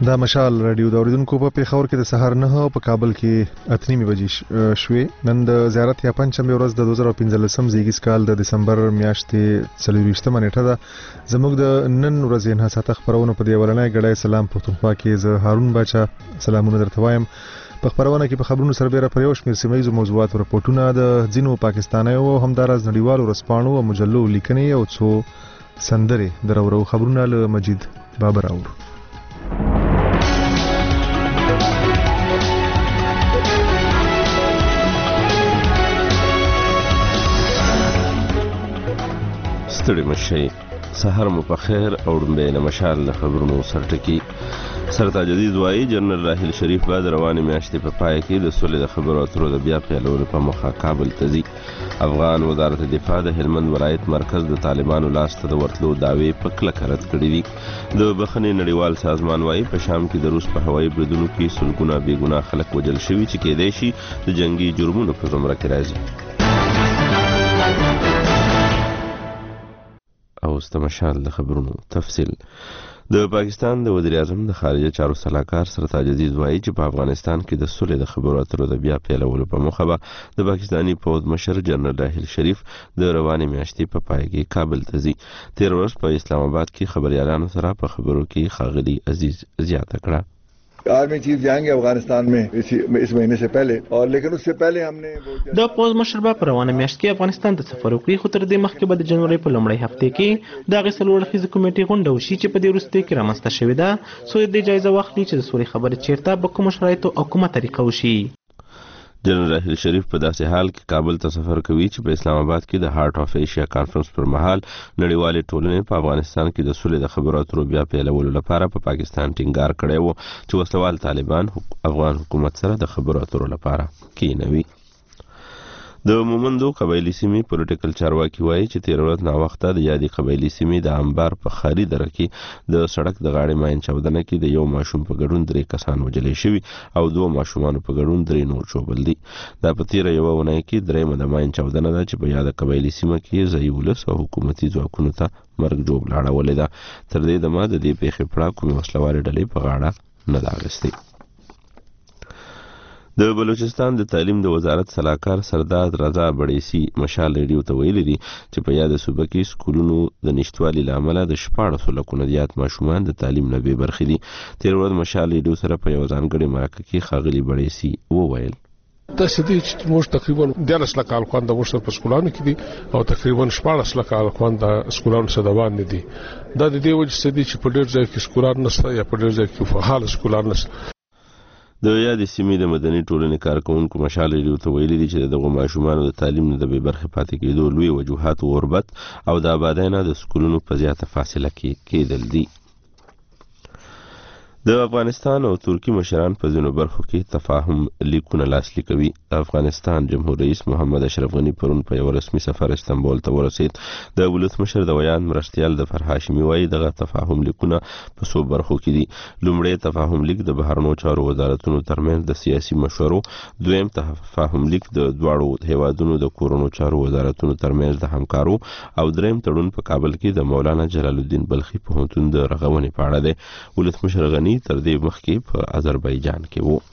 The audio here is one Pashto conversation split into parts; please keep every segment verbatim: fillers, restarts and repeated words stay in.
دا مشال رادیو د اوریدونکو په پیښور کې د سهار نه او په کابل کې اتنیمې بجې شوې. نن د زیارت یا پنځمه ورځ د دوه زره پنځلسم زیږیز کال د دسمبر میاشتې څلورویشتمه نیټه ده. زموږ د نن ورځې نه ساته خبرونه په دی ولنۍ غړای سلام پښتونخوا کې زه هارون باچا سلامونه درته وایم. په خبرونه کې په خبرونو سره به یو شمېر سیمه ییزو موضوعات او رپورټونه د ځینو پاکستانیو او همدارز نړیوالو رسپانو او مجلو لیکنې او څو سندرې درورو خبرونه له مجید بابر اور. ستړي مشي سحر مو په خیر او د مشال خبرونو سرټکی سرتاج عزیز وایي جنرال راحیل شریف بعد رواني میاشتې په پای کې د سولې د خبرو اترو د بیا پیلولو په مخه کابل ته ځي. افغان وزارت دفاع د هلمند ولایت مرکز د طالبانو لاس ته د ورتلو دعوی په کلکه رد کړې دي. د بخښنې نړیوال سازمان وایي په شام کې د روس په هوایي بریدونو کې سلګونه بېګناه خلک وژل شوي چې کېدای شي د جنگي جرمونو په زمره کې راځي. او استمشال د خبرونو تفصیل. د پاکستان د وزیر اعظم د خارجه چارو سلاکار سرتاج عزیز وایي چې په افغانستان کې د سولې د خبرو اترو د بیا پیلولو په موخه به د پاکستاني پوځ مشر جنرال راحیل شریف د رواني میاشتې په پای کې کابل ته ځي. تیر ورځ په اسلام آباد کې خبريالانو سره په خبرو کې ښاغلي عزیز زیاته کړه. Army chief जाएंगे अफगानिस्तान में इसी इस महीने से पहले और लेकिन उससे पहले हमने د پوز مشر په روانه میاشت کې افغانستان ته سفر وکړي خو تر دې مخکې به د جنوري په لومړۍ هفته کې د غسل ورخیز کمیټې غونډه وشي چې په دې وروسته کې رامنځته شوې ده سو د جایزه واخلي چې د سولې خبرې چیرته په کوم شرایطو او کومه طریقه وشي. جنرال راحیل شریف په داسې حال کې کابل ته سفر کوي چې په اسلام آباد کې د هارت اف ایشیا کانفرنس پر مهال نړیوالې ټولنې په افغانستان کې د سولې د خبرو اترو بیا پیلولو لپاره په پا پاکستان ټینګار کړی و چې وسلوال طالبان افغان حکومت سره د خبرو اترو لپاره کېنوي. د مومندو قبایلی سیمې پولیټیکل چارواکي وایي چې تیر ورځ ناوخته د یادې قبایلی سیمې د انبار په خاري دره کې د سړک د غاړې ماین چاودنه کې د یو ماشوم په ګډون درې کسان وژل شوي او دوه ماشومانو په ګډون درې نور ژوبل دي. دا په تیره یوه اونۍ کې درېیمه د ماین چاودنه ده چې په یاده قبایلی سیمه کې ځایي ولس او حکومتي ځواکونو ته مرګ ژوبله اړولې ده. تر دې دمه د دې پیښې پړه کومې وسلوالې ډلې په غاړه نه ده اخیستې. د بلوچستان د تعلیم د وزارت سلاکار سردار رضا بړیسی مشال ریډیو ته ویلي دي چې په یاد صوبه کې سکولونو د نشټوالي له امله د شپاړسو لکونه زیات ماشومان د تعلیم نه بې برخې دي. تیر ورځ مشال ریډیو سره په یو ځانګړي مرکه کې ښاغلي بړیسی وویل دا سدي چې موږ تقریبا دیارلس لکه الکوان د موږ په سکولانو کې دي او تقریبا شپاړس لکه الکوان د سکولانو سره روان دي. دا د دې وجه سدي چې په ډېر ځای کې سکولان نشته یا په ډېر ځای کې فعال سکولان نشته. د یادې سیمې د مدني ټولنې کارکوونکو مشال ریډیو ته ویلي دي چې دغه ماشومانو د تعلیم نه د بې برخې پاتې کېدو لوی وجوهات غربت او د آبادۍ نه د سکولونو په زیاته فاصله کې کېدل دي. د افغانستان او ترکی مشران په ځینو برخو کې تفاهم لیکونه لاسلیک کوي. د افغانستان جمهور رئیس محمد اشرف غنی پرون په یو رسمي سفر استانبول ته ورسید. د ولسمشر د ویان مرستیال ظفر هاشمي وایي دغه تفاهم لیکونه په څو برخو کې دي. لومړی تفاهم لیک د بهرنیو چارو وزارتونو ترمنځ د سیاسي مشورو، دویم تفاهم لیک د دواړو هیوادونو د کورونو چارو وزارتونو ترمنځ د همکارو او دریم تړون په کابل کې د مولانا جلال الدین بلخي پوهنتون د رغونې په اړه دی. ولسمشر غنی تر دې مخکې په آذربایجان کې وو.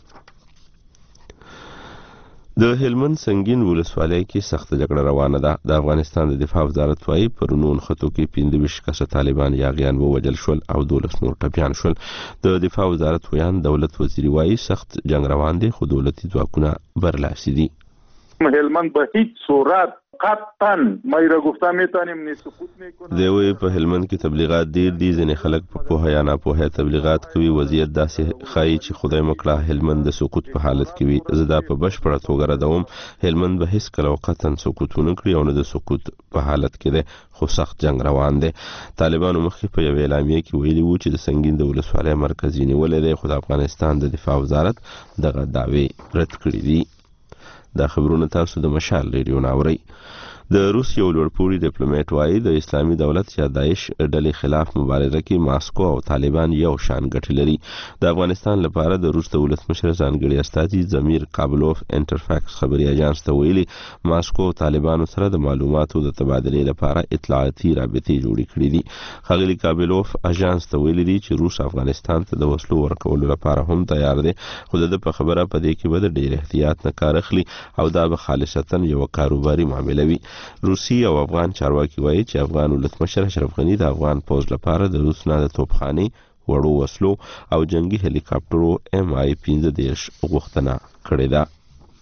د هلمند سنگین ولسوالۍ کې سخت جګړه روانه ده. د افغانستان د دفاع وزارت وايي پرونو نښتو کې پنځه ویشت کسه طالبان یاغیان ووژل شول او دولس نور ټپیان شول. د دفاع وزارت ویان دولت وزیر وايي سخت جنگ روان دی خو دولتي ځواکونه برلاسي دي. هلمند به هیڅ صورت قطعا مایره گفتم میتونیم نه سقوط میکنه. دوی په هلمند کې تبلیغات ډیر دي. ځینې خلک په پوهه یا ناپوهه تبلیغات کوي. وضعیت داسې ښایي چې خدای مکړه هلمند د سقوط په حالت کې وي. زه دا په بشپړه توګه ردوم. هلمند به هیڅ کله قطعا سقوط ونه کړي او نه د سقوط په حالت کې دی خو سخت جنگ روان دی. طالبانو مخکې په یو اعلامیه کې ویلي وو چې د سنگین د ولسوالۍ مرکز یې نیولی دی خو د افغانستان د دفاع وزارت دغه دعوې رد کړي دي. دا خبرونه تاسو د مشال ریډیو نه اورئ. د روس یو لوړپوړي ډیپلوماټ وایي د اسلامي دولت یا داعش ډلې خلاف مبارزه کې ماسکو او طالبان یو شان ګټې لري. د افغانستان لپاره د روس د ولسمشر ځانګړي استازي زمیر قابلوف انټرفاکس خبري اژانس ته ویلي ماسکو او طالبانو سره د معلوماتو د تبادلې لپاره اطلاعاتي رابطې جوړې کړې دي. ښاغلي قابلوف اژانس ته ویلي دي چې روس افغانستان ته د وسلو ورکولو لپاره هم تیار دی، خو د په خبره په دې کې به د ډېر احتیاط نه کار اخلي او دا به خالصتا یو کاروباري معامله وي. روسي او افغان چارواکي وایي چې افغان ولسمشر اشرف غني د افغان پوځ لپاره د روس نه د توپخانې، وړو وسلو او جنگي هلیکاپټرو ایم آی پنځه دېرش غوښتنه کړې ده.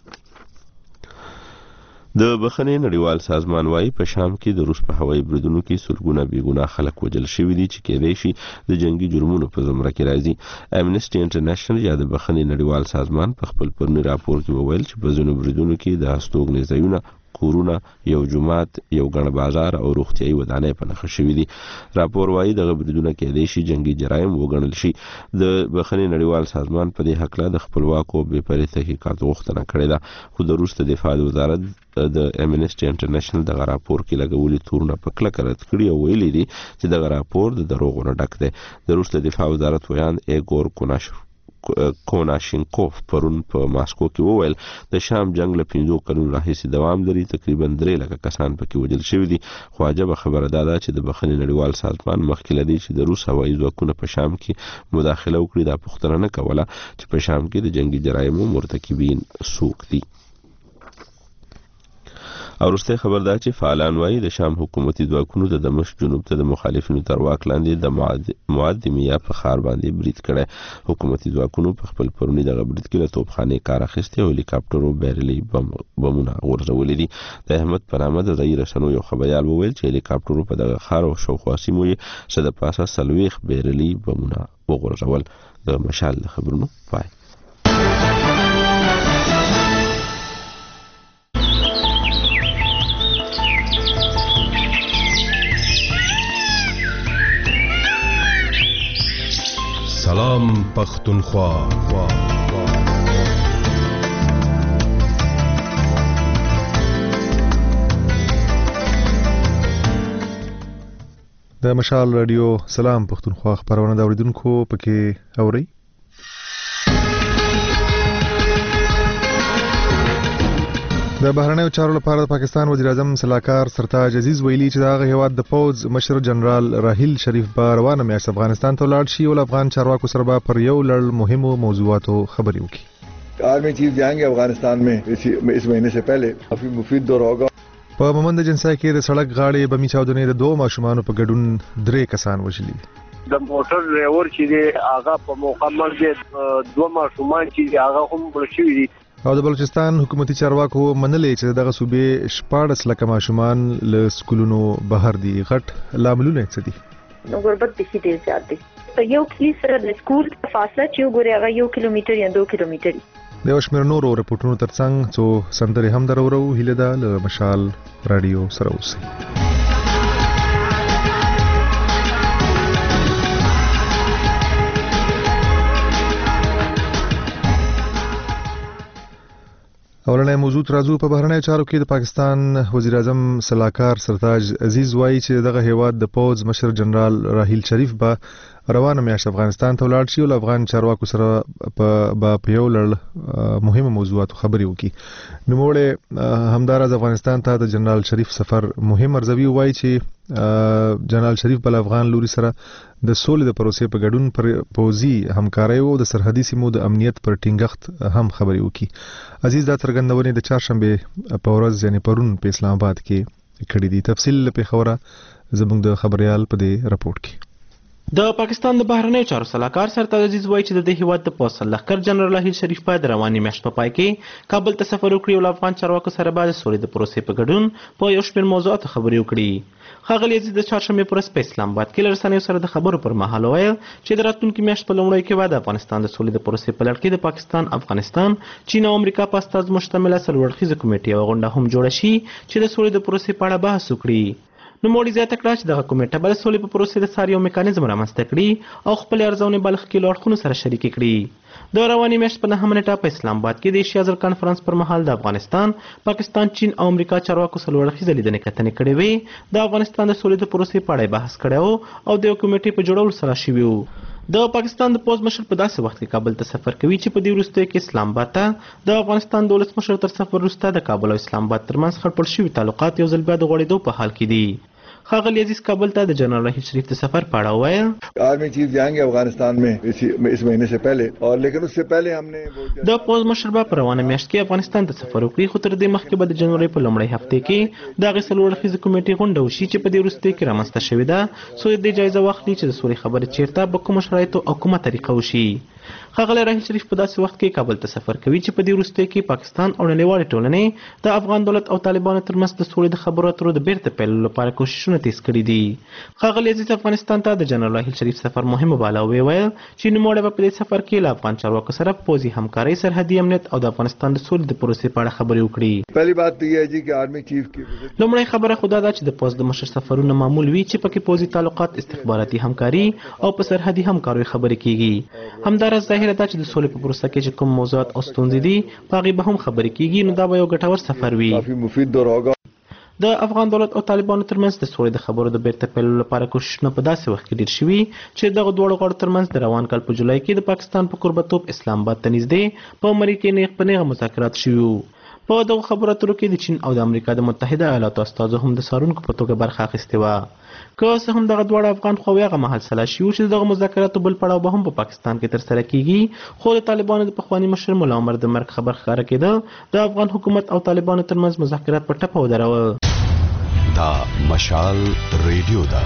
د بخښنې نړیوال سازمان وایي په شام کې د روس په هوایي بریدونو کې سلګونه بېګناه خلک وژل شوي دي چې کېدای شي د جنگي جرمونو په زمره کې راځي. امنیسټي انټرنیشنل یا د بخښنې نړیوال سازمان په خپل پروني راپور کې وویل چې په ځینو بریدونو کې د هستوګنې ځایونه، کورونه، یو جومات، یو ګڼ بازار او روغتیايي ودانۍ په نښه شوي دي. راپور وایي دغه بریدونه کېدای شي جنگي جرایم وګڼل شي. د بخښنې نړیوال سازمان په دې هکله د خپلواکو بې پرې تحقیقاتو غوښتنه کړې ده، خو د روس د دفاع وزارت د امنیسټي انټرنیشنل دغه راپور کې لګولي تورونه په کلکه رد کړي او ویلي دي چې دغه راپور د دروغو نه ډک دی. د روس د دفاع وزارت ویاند ایګور کوناشوف کوناشینکوف پرون په ماسکو کې وویل د شام جنگ له پنځو کلونو راهیسې دوام لري، تقریبا درې لکه کسان پکې وژل شوي دي. خو عجبه خبره دا ده چې د بخښنې نړیوال سازمان مخکې له دې چې د روس هوایي ځواکونه په شام کې مداخله وکړي دا پوښتنه نه کوله چې په شام کې د جنگي جرایمو مرتکبین څوک دي. او وروستی خبر دا چې فعالان وایي د شام حکومتي ځواکونو د دمشق جنوب ته د مخالفینو تر واک لاندې د معدمیا په ښار باندې برید کړی. حکومتي ځواکونو په خپل پروني دغه برید کې له توپخانې کار اخیستی او هلیکاپټرو بیرلي بمونه غورځولي دي. د احمد په نامه د ځایي رسنیو یو خبریال وویل چې هلیکاپټرو په دغه ښار او شاوخوا سیمو یې څه د پاسه څلوېښت بیرلي بمونه وغورځول. د مشال د خبرونو پای. سلام پختونخوا. د مشال رادیو سلام پختونخوا خبرونه د اوریدونکو پکې اوري. د بهرنیو چارو لپاره د پاکستان وزیر اعظم سلاکار سرتاج عزیز ویلي چې د هغه هیواد د پوز مشر جنرال راهیل شریف به روانه میاشت افغانستان ته ولاړ شي او افغان چارواکو سره به پر یو لړ مهمو موضوعاتو خبرې وکړي. आर्मी चीफ जाएंगे अफगानिस्तान में इस महीने से पहले काफी मुफीद दौर होगा. په مومند جنسای کې د سړک غاړې بمی چاودنې د دوه ماشومانو په ګډون درې کسان وژلي. د موټر ډرایور چې دی هغه په موقع مرګ دوه ماشومان چې هغه هم مړ شوي دي. او د بلوچستان حکومتي چارواکو منلې چې دغه صوبې شپاړس لکه ماشومان له سکولونو بهر دي. غټ لاملونه څه دي؟ نو غربت به ډیر زیات دي. یو کلی سره د سکول فاصله چې وګوري هغه یو کیلومتر یا دوه کیلومتر. د یو شمېر نورو رپورټونو ترڅنګ څو سندرې هم درورو. هیله ده له مشال رادیو سره اوسئ. اولنې موضوع راځو په بهرنیو چارو کې د پاکستان وزیر اعظم سلاکار سرتاج عزیز وایي چې دغه هیواد د پوز مشر جنرال راهیل شریف به روانه میاشت افغانستان ته ولاړ شي او افغان چارواکو سره په په یو لړ مهمه موضوعاتو خبرې وکړي. نوموړی همداراز افغانستان ته د جنرال شریف سفر مهم ارزوي. وایي چې جنرال شریف بل افغان لوري سره د سولې د پروسې په ګډون پر پوزي همکاري او د سرحدي سیمو د امنیت پر ټینګښت هم خبرې وکړي. عزیز دا څرګندونې د چهارشنبه په ورځ یعنی پرون په اسلام آباد کې کړې دي. تفصیل په خبره زموږ د خبريال په دې راپورټ کې. د پاکستان د بهرنیو چارو سلاکار سرتاج عزیز وایي چې د دې هیواد د پوځ لښکر جنرال راهیل شریف په رواني میاشت په پای کې کابل ته سفر وکړي او افغان چارواکو سره به د سولې د پروسې په ګډون په یو شمېر موضوعاتو خبرې وکړي. ښاغلي عزیز د چهارشنبې پر ورځ په اسلام آباد کې له رسنیو سره د خبرو پر مهال وویل چې د راتلونکي میاشت په لومړیو کې به د افغانستان د سولې د پروسې په لړ کې د پاکستان، افغانستان، چین او امریکا په استازو مشتمله څلور اړخیزه کمیټې یوه غونډه هم جوړه شي چې د سولې د پروسې په اړه بحث وکړي. نوموړي زیاته کړه چې دغه کمیټه به د سولې په پروسې د څار یو میکانیزم رامنځته کړي او خپلې ارزونې به له ښکېلو اړخونو سره شریکې کړي. د رواني میاشت په نهمه نیټه په اسلام آباد کې د ایشیا ځل کانفرنس پر مهال د افغانستان، پاکستان، چین او امریکا چارواکو څلور اړخیزه لیدنې کتنې کړې وې. د افغانستان د سولې د پروسې په اړه بحث کړی و او د یو کمیټې په جوړولو سره شوي وو. د پاکستان د پوځ مشر په داسې وخت کې کابل ته سفر کوي چې په دې وروستیو کې اسلام آباد ته د افغانستان د ولسمشر تر سفر وروسته د کابل او اسلام آباد ترمنځ خړپړ شوي تعلقات یو ځل بیا د غوړېدو په حال کې دي. ښاغلي عزیز کابل ته د جنرال راحیل شریف د سفر په اړه وویل. आर्मी चीफ जाएंगे अफगानिस्तान में इसी इस महीने से पहले और लेकिन उससे पहले हमने د پوز مشر په روانه میاشت کې افغانستان ته سفر وکړي، خو تر دې مخکې به د جنوري په لومړۍ هفته کې د هغې څلور اړخیزې کمیټې غونډه وشي چې په دې وروستیو کې رامنځته شوې ده، څو د دې جایزه واخلي چې د سولې خبرې چیرته په کومو شرایطو او کومه طریقه وشي. ښاغلی راحیل شریف په داسې وخت کې کابل ته سفر کوي چې په دې وروستیو کې پاکستان او نړیوالې ټولنې د افغان دولت او طالبانو ترمنځ د سولې د خبرو اترو د بیرته پیلولو لپاره کوښښونه تیز کړي دي. ښاغلي عزیز افغانستان ته د جنرال راحیل شریف سفر مهم باله او ویل چې نوموړی به په دې سفر کې له افغان چارواکو سره پوځي همکارۍ، سرحدي امنیت او د افغانستان د سولې د پروسې په اړه خبرې وکړي. पहली बात तो ये है जी कि आर्मी चीफ की لومړی خبره خو دا ده چې د پوځ د مشر سفرونه معمول وي چې پکې پوځي تعلقات، استخباراتي همکاري او په سرحدي همکاریو خبرې کیږي. همداراز ظاهره ده چې د سولې په پروسه کې چې کوم موضوعات او ستونزې دي په هغې به هم خبرې کیږي، نو دا به یو ګټور سفر وي. काफी मुफीद दौर होगा. د افغان دولت او طالبانو ترمنځ د سولې د خبرو د بیرته پیلولو لپاره کوښښونه په داسې وخت کې ډېر شوي چې دغه دواړو غاړو ترمنځ د روان کال په جولای کې د پاکستان په کوربتوب اسلام آباد ته نږدې په مری کې نیغ په نیغه مذاکرات شوي وو. په دغو خبرو اترو کې د چین او د امریکا د متحده ایالاتو استازو هم د څارونکو په توګه برخه اخیستې وه. که څه هم دغه دواړه افغان خواوې هغه مهال سلا شوي وو چې دغه مذاکراتو بل پړاو به هم په پاکستان کې ترسره کیږي، خو د طالبانو د پخواني مشر ملا عمر د مرګ خبر ښکاره کېده د افغان حکومت او طالبانو ترمنځ مذاکرات په ټپه ودرول. دا مشال ریډیو ده.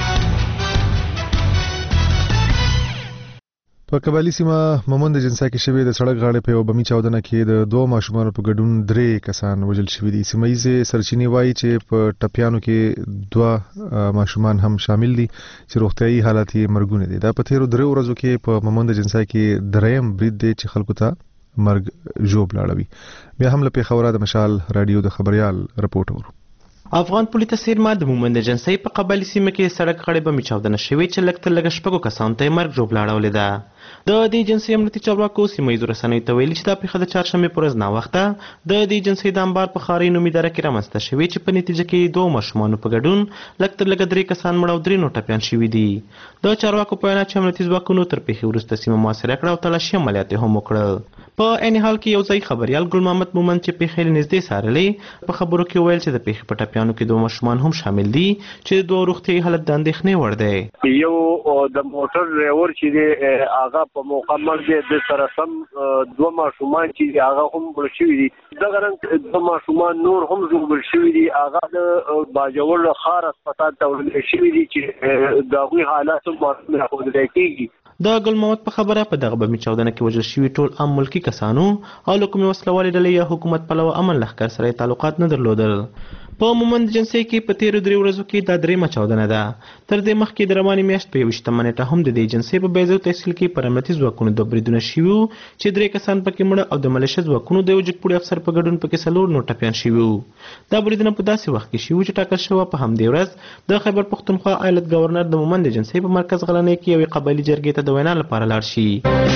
په قبایلی سیمه مومند جنسا کې شوی د سړک غاړې په یو بمي چاودنه کې د دوه ماشومانو په ګډون درې کسان وژل شوي دي. سیمه ییزې سرچینې وایي چې په ټپیانو کې دوه ماشومان هم شامل دي چې روغتیايي حالت یې مرګونه دي. دا په تیرو درې ورځو کې په مومند جنسا کې دریم برید دی چې خلکو ته مرګ ژوب لاړوي. بیا هم له پیښوره د مشال رادیو د خبريال رپورټ ورو. افغان پولیس سیرما د مومند جنسي په قبایلی سیمه کې سړک غاړې بمي چاودنه شوې چې لږ تر لږه شپږو کسانو ته مرګ ژوب لاړولې ده. د دې جنسي امنیتي چارواکو سیمه ییزو رسنیو ته ویلي چې دا پیښه د چهارشنبې په ورځ ناوخته د دې جنسي د انبار په ښاري نومي دره کې رامنځته شوې چې په نتیجه کې دوه ماشومانو په ګډون لږ تر لږه درې کسان مړه او درې نور ټپیان شوي دي. د چارواکو په وینا چې امنیتي ځواکونو تر پیښې وروسته سیمه محاصره کړه او تلاشي عملیات یې هم وکړل. په عین حال کې یو ځای خبريال ګل محمد مومند چې پیښې له نږدې څارلې په خبرو کې ویل چې د پیښې په ټپیانو کې دوه ماشومان هم شامل دي چې د دوه روغتیايي حالت د اندېښنې وړ دی. یو د موټر ډرایور چې دی هغه په موقع باندې د سره سم دوه ماشومان چې هغه هم بل شوي دي، دغه رنګ دوه ماشومان نور هم ژوبل شوي دي، هغه د باجوړ ښار هسپتال ته وړل شوي دي چې د هغوی حالات هم راښودل کېږي. د ګل محمد په خبره په دغه بمي چاودنه کې وژل شوي ټول عام ملکي کسانو او له کومې وسلوالې ډلې یا حکومت پلوه امن لښکر سره تعلقات نه درلودل. په مومند جنسي کې په تیرو درې ورځو کې دا درېیمه چاودنه ده. تر دې مخکې د روانې میاشت په یوویشتمه نیټه هم د دې جنسي په بیضو تحصیل کې پر امنیتي ځواکونو دوه بریدونه شوي وو چې درې کسان پکې مړه او د ملیشه ځواکونو د یو جګپوړي افسر په ګډون پکې څلور نور ټپیان شوي وو. دا بریدونه په داسې وخت کې شوي وو چې ټاکل شوه په همدې ورځ د خیبر پښتونخوا ایالت ګورنر د مومند جنسي په مرکز غلنۍ کې یوې قبایلي جرګې ته د وینا لپاره لاړ شي.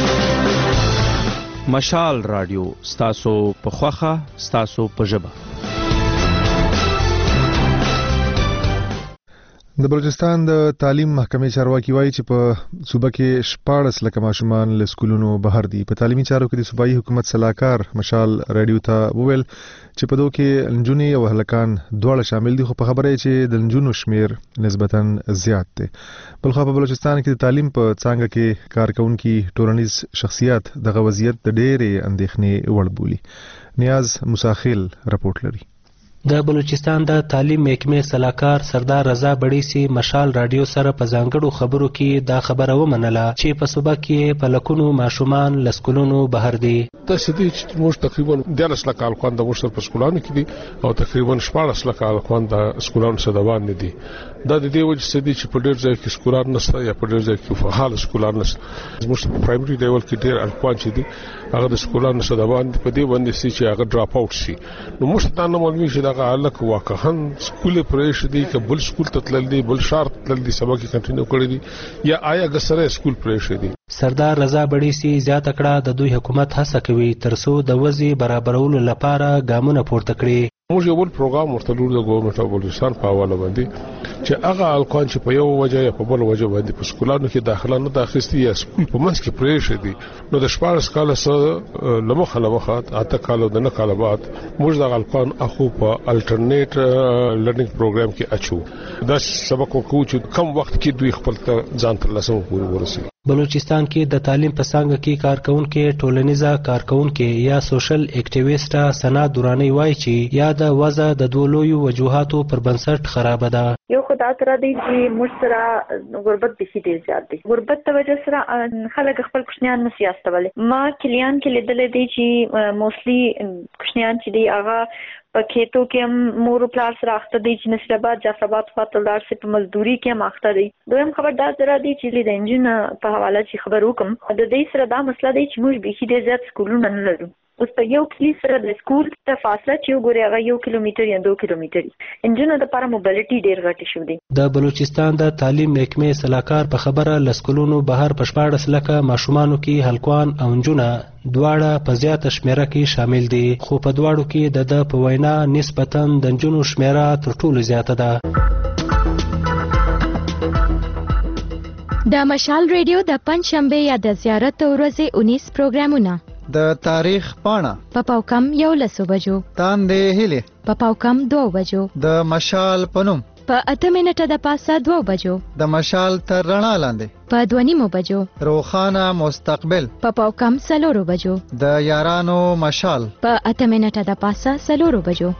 مشال رادیو ستاسو په خوخه ستاسو په ژبه. د بلوچستان د تعلیم محکمې چارواکي وایي چې په صوبه کې شپاړس لکه ماشومان له سکولونو بهر دي. په تعلیمي چارو کې د صوبایي حکومت سلاکار مشال رادیو ته وویل چې په دوی کې نجونې او هلکان دواړه شامل دي، خو په خبره یې چې د نجونو شمیر نسبتاً زیات دی. بلخو په بلوچستان کې د تعلیم په څانګه کې کارکونکي ټولنیز شخصیت دغه وضعیت د ډېرې اندېښنې وړ بولي. نیاز مساخیل رپورټ لري. د بلوچستان د تعلیم محکمې سلاکار سردار رضا بړیسي مشال رادیو سره په ځانګړو خبرو کې دا خبره ومنله چې په صوبه کې په لکونو ماشومان له سکولونو بهر دي. داسې دي چې موږ تقریبا دیارلس لکه هلکان د موږ سره په سکولانو کې دي او تقریبا شپاړس لکه هلکان د سکولانو سره روان نه دي. دا د دې وجې څه دي چې په ډېر ځای کې سکولان نشته یا په ډېر ځای کې فعال سکولان نشته. زموږ په پرایمري لیول کې ډېر هلکان چې دي هغه د سکولانو سره روان دي، په دې باندې چې هغه ډراپ آوټ شي. نو موږ ته نه معلومي چې دغه الک واقعا سکول پرېش دی ک بل سکول ته تلل دی بل شرط تلل دی سبا کې کنټینیو کړی دی یا آیا غسره سکول پرېش دی. سردار رضا بړیسی زیاته کړه د دوی حکومت هڅه کوي ترڅو د وضعي برابرولو لپاره ګامونه پورته کړي. موږ یو بل پروګرام ورته لور د ګورنمنت اف بلوچستان په حواله باندې چې هغه الکوان چې په یو وجه یا په بل وجه باندې په سکولانو کې داخله نه داخستي یا سکول په منځ کې پرېښ دي نو د شپږ کال سره لمخه لمخه اته کال د نه کال بعد موږ د الکوان اخو په الټرنیټ لرنینګ پروګرام کې اچو دا سبق وکړو چې کم وخت کې دوی خپل ځان تر لاسه پورې ورسوي. بلوچستان کې د تعلیم په څانګه کې کارکونکو ټولنیزه کارکونکو یا سوشل اکټیویسټ سنا دورانی وایي چې یا د وضع د دوه لویو وجوهاتو پر بنسټ خراب ده. یو خدای تر دې چې موږ سره غربت به ډیر زیات دي. غربت د وجه سره خلک خپل کوشنیان نه سیاستولې. ما کلیان کې لیدل دي چې موستلی کوشنیان چې دی هغه په کېتو کې هم مور پلار سره اخته دي چې نسبات جعفرآباد فاتلدار سره په مزدوري کې هم اخته دي. دویم خبر دا زرا دي چې د انجن په حواله چې خبر وکم د دې سره دا مسله دی چې موږ به ډیر زیات سکولونه نه لرو. اوس په یو کلی سره د سکول ته فاصله چې وګورئ هغه یو کیلومتر یا دوه کیلومتر انجنونو لپاره موبیلیټي ډیر غټ شو دي. د بلوچستان د تعلیم محکمې صلاحکار په خبره لسکولونو بهر په شپاړس لکه ماشومانو کې هلکوان او نجونه دواړه په زیاته شمیره کې شامل دي خو په دواړو کې د د په وینا نسبتاً د نجونو شمیره تر ټولو زیاته ده. د مشال ریډیو د پنځشنبه یا د زیارت ورځې انیس پروګرامونه د تاریخ پاڼه په پاوکم یو لسو بجو تاندې هیلې په پاوکم دوه بجو د مشال پنوم په اته منټه د پاسه دوه بجو د مشال تر رڼا لاندې په دوه نیمو بجو روخانه مستقبل په پاوکم سلورو بجو د یارانو مشال په اته منټه د پاسه سلورو بجو.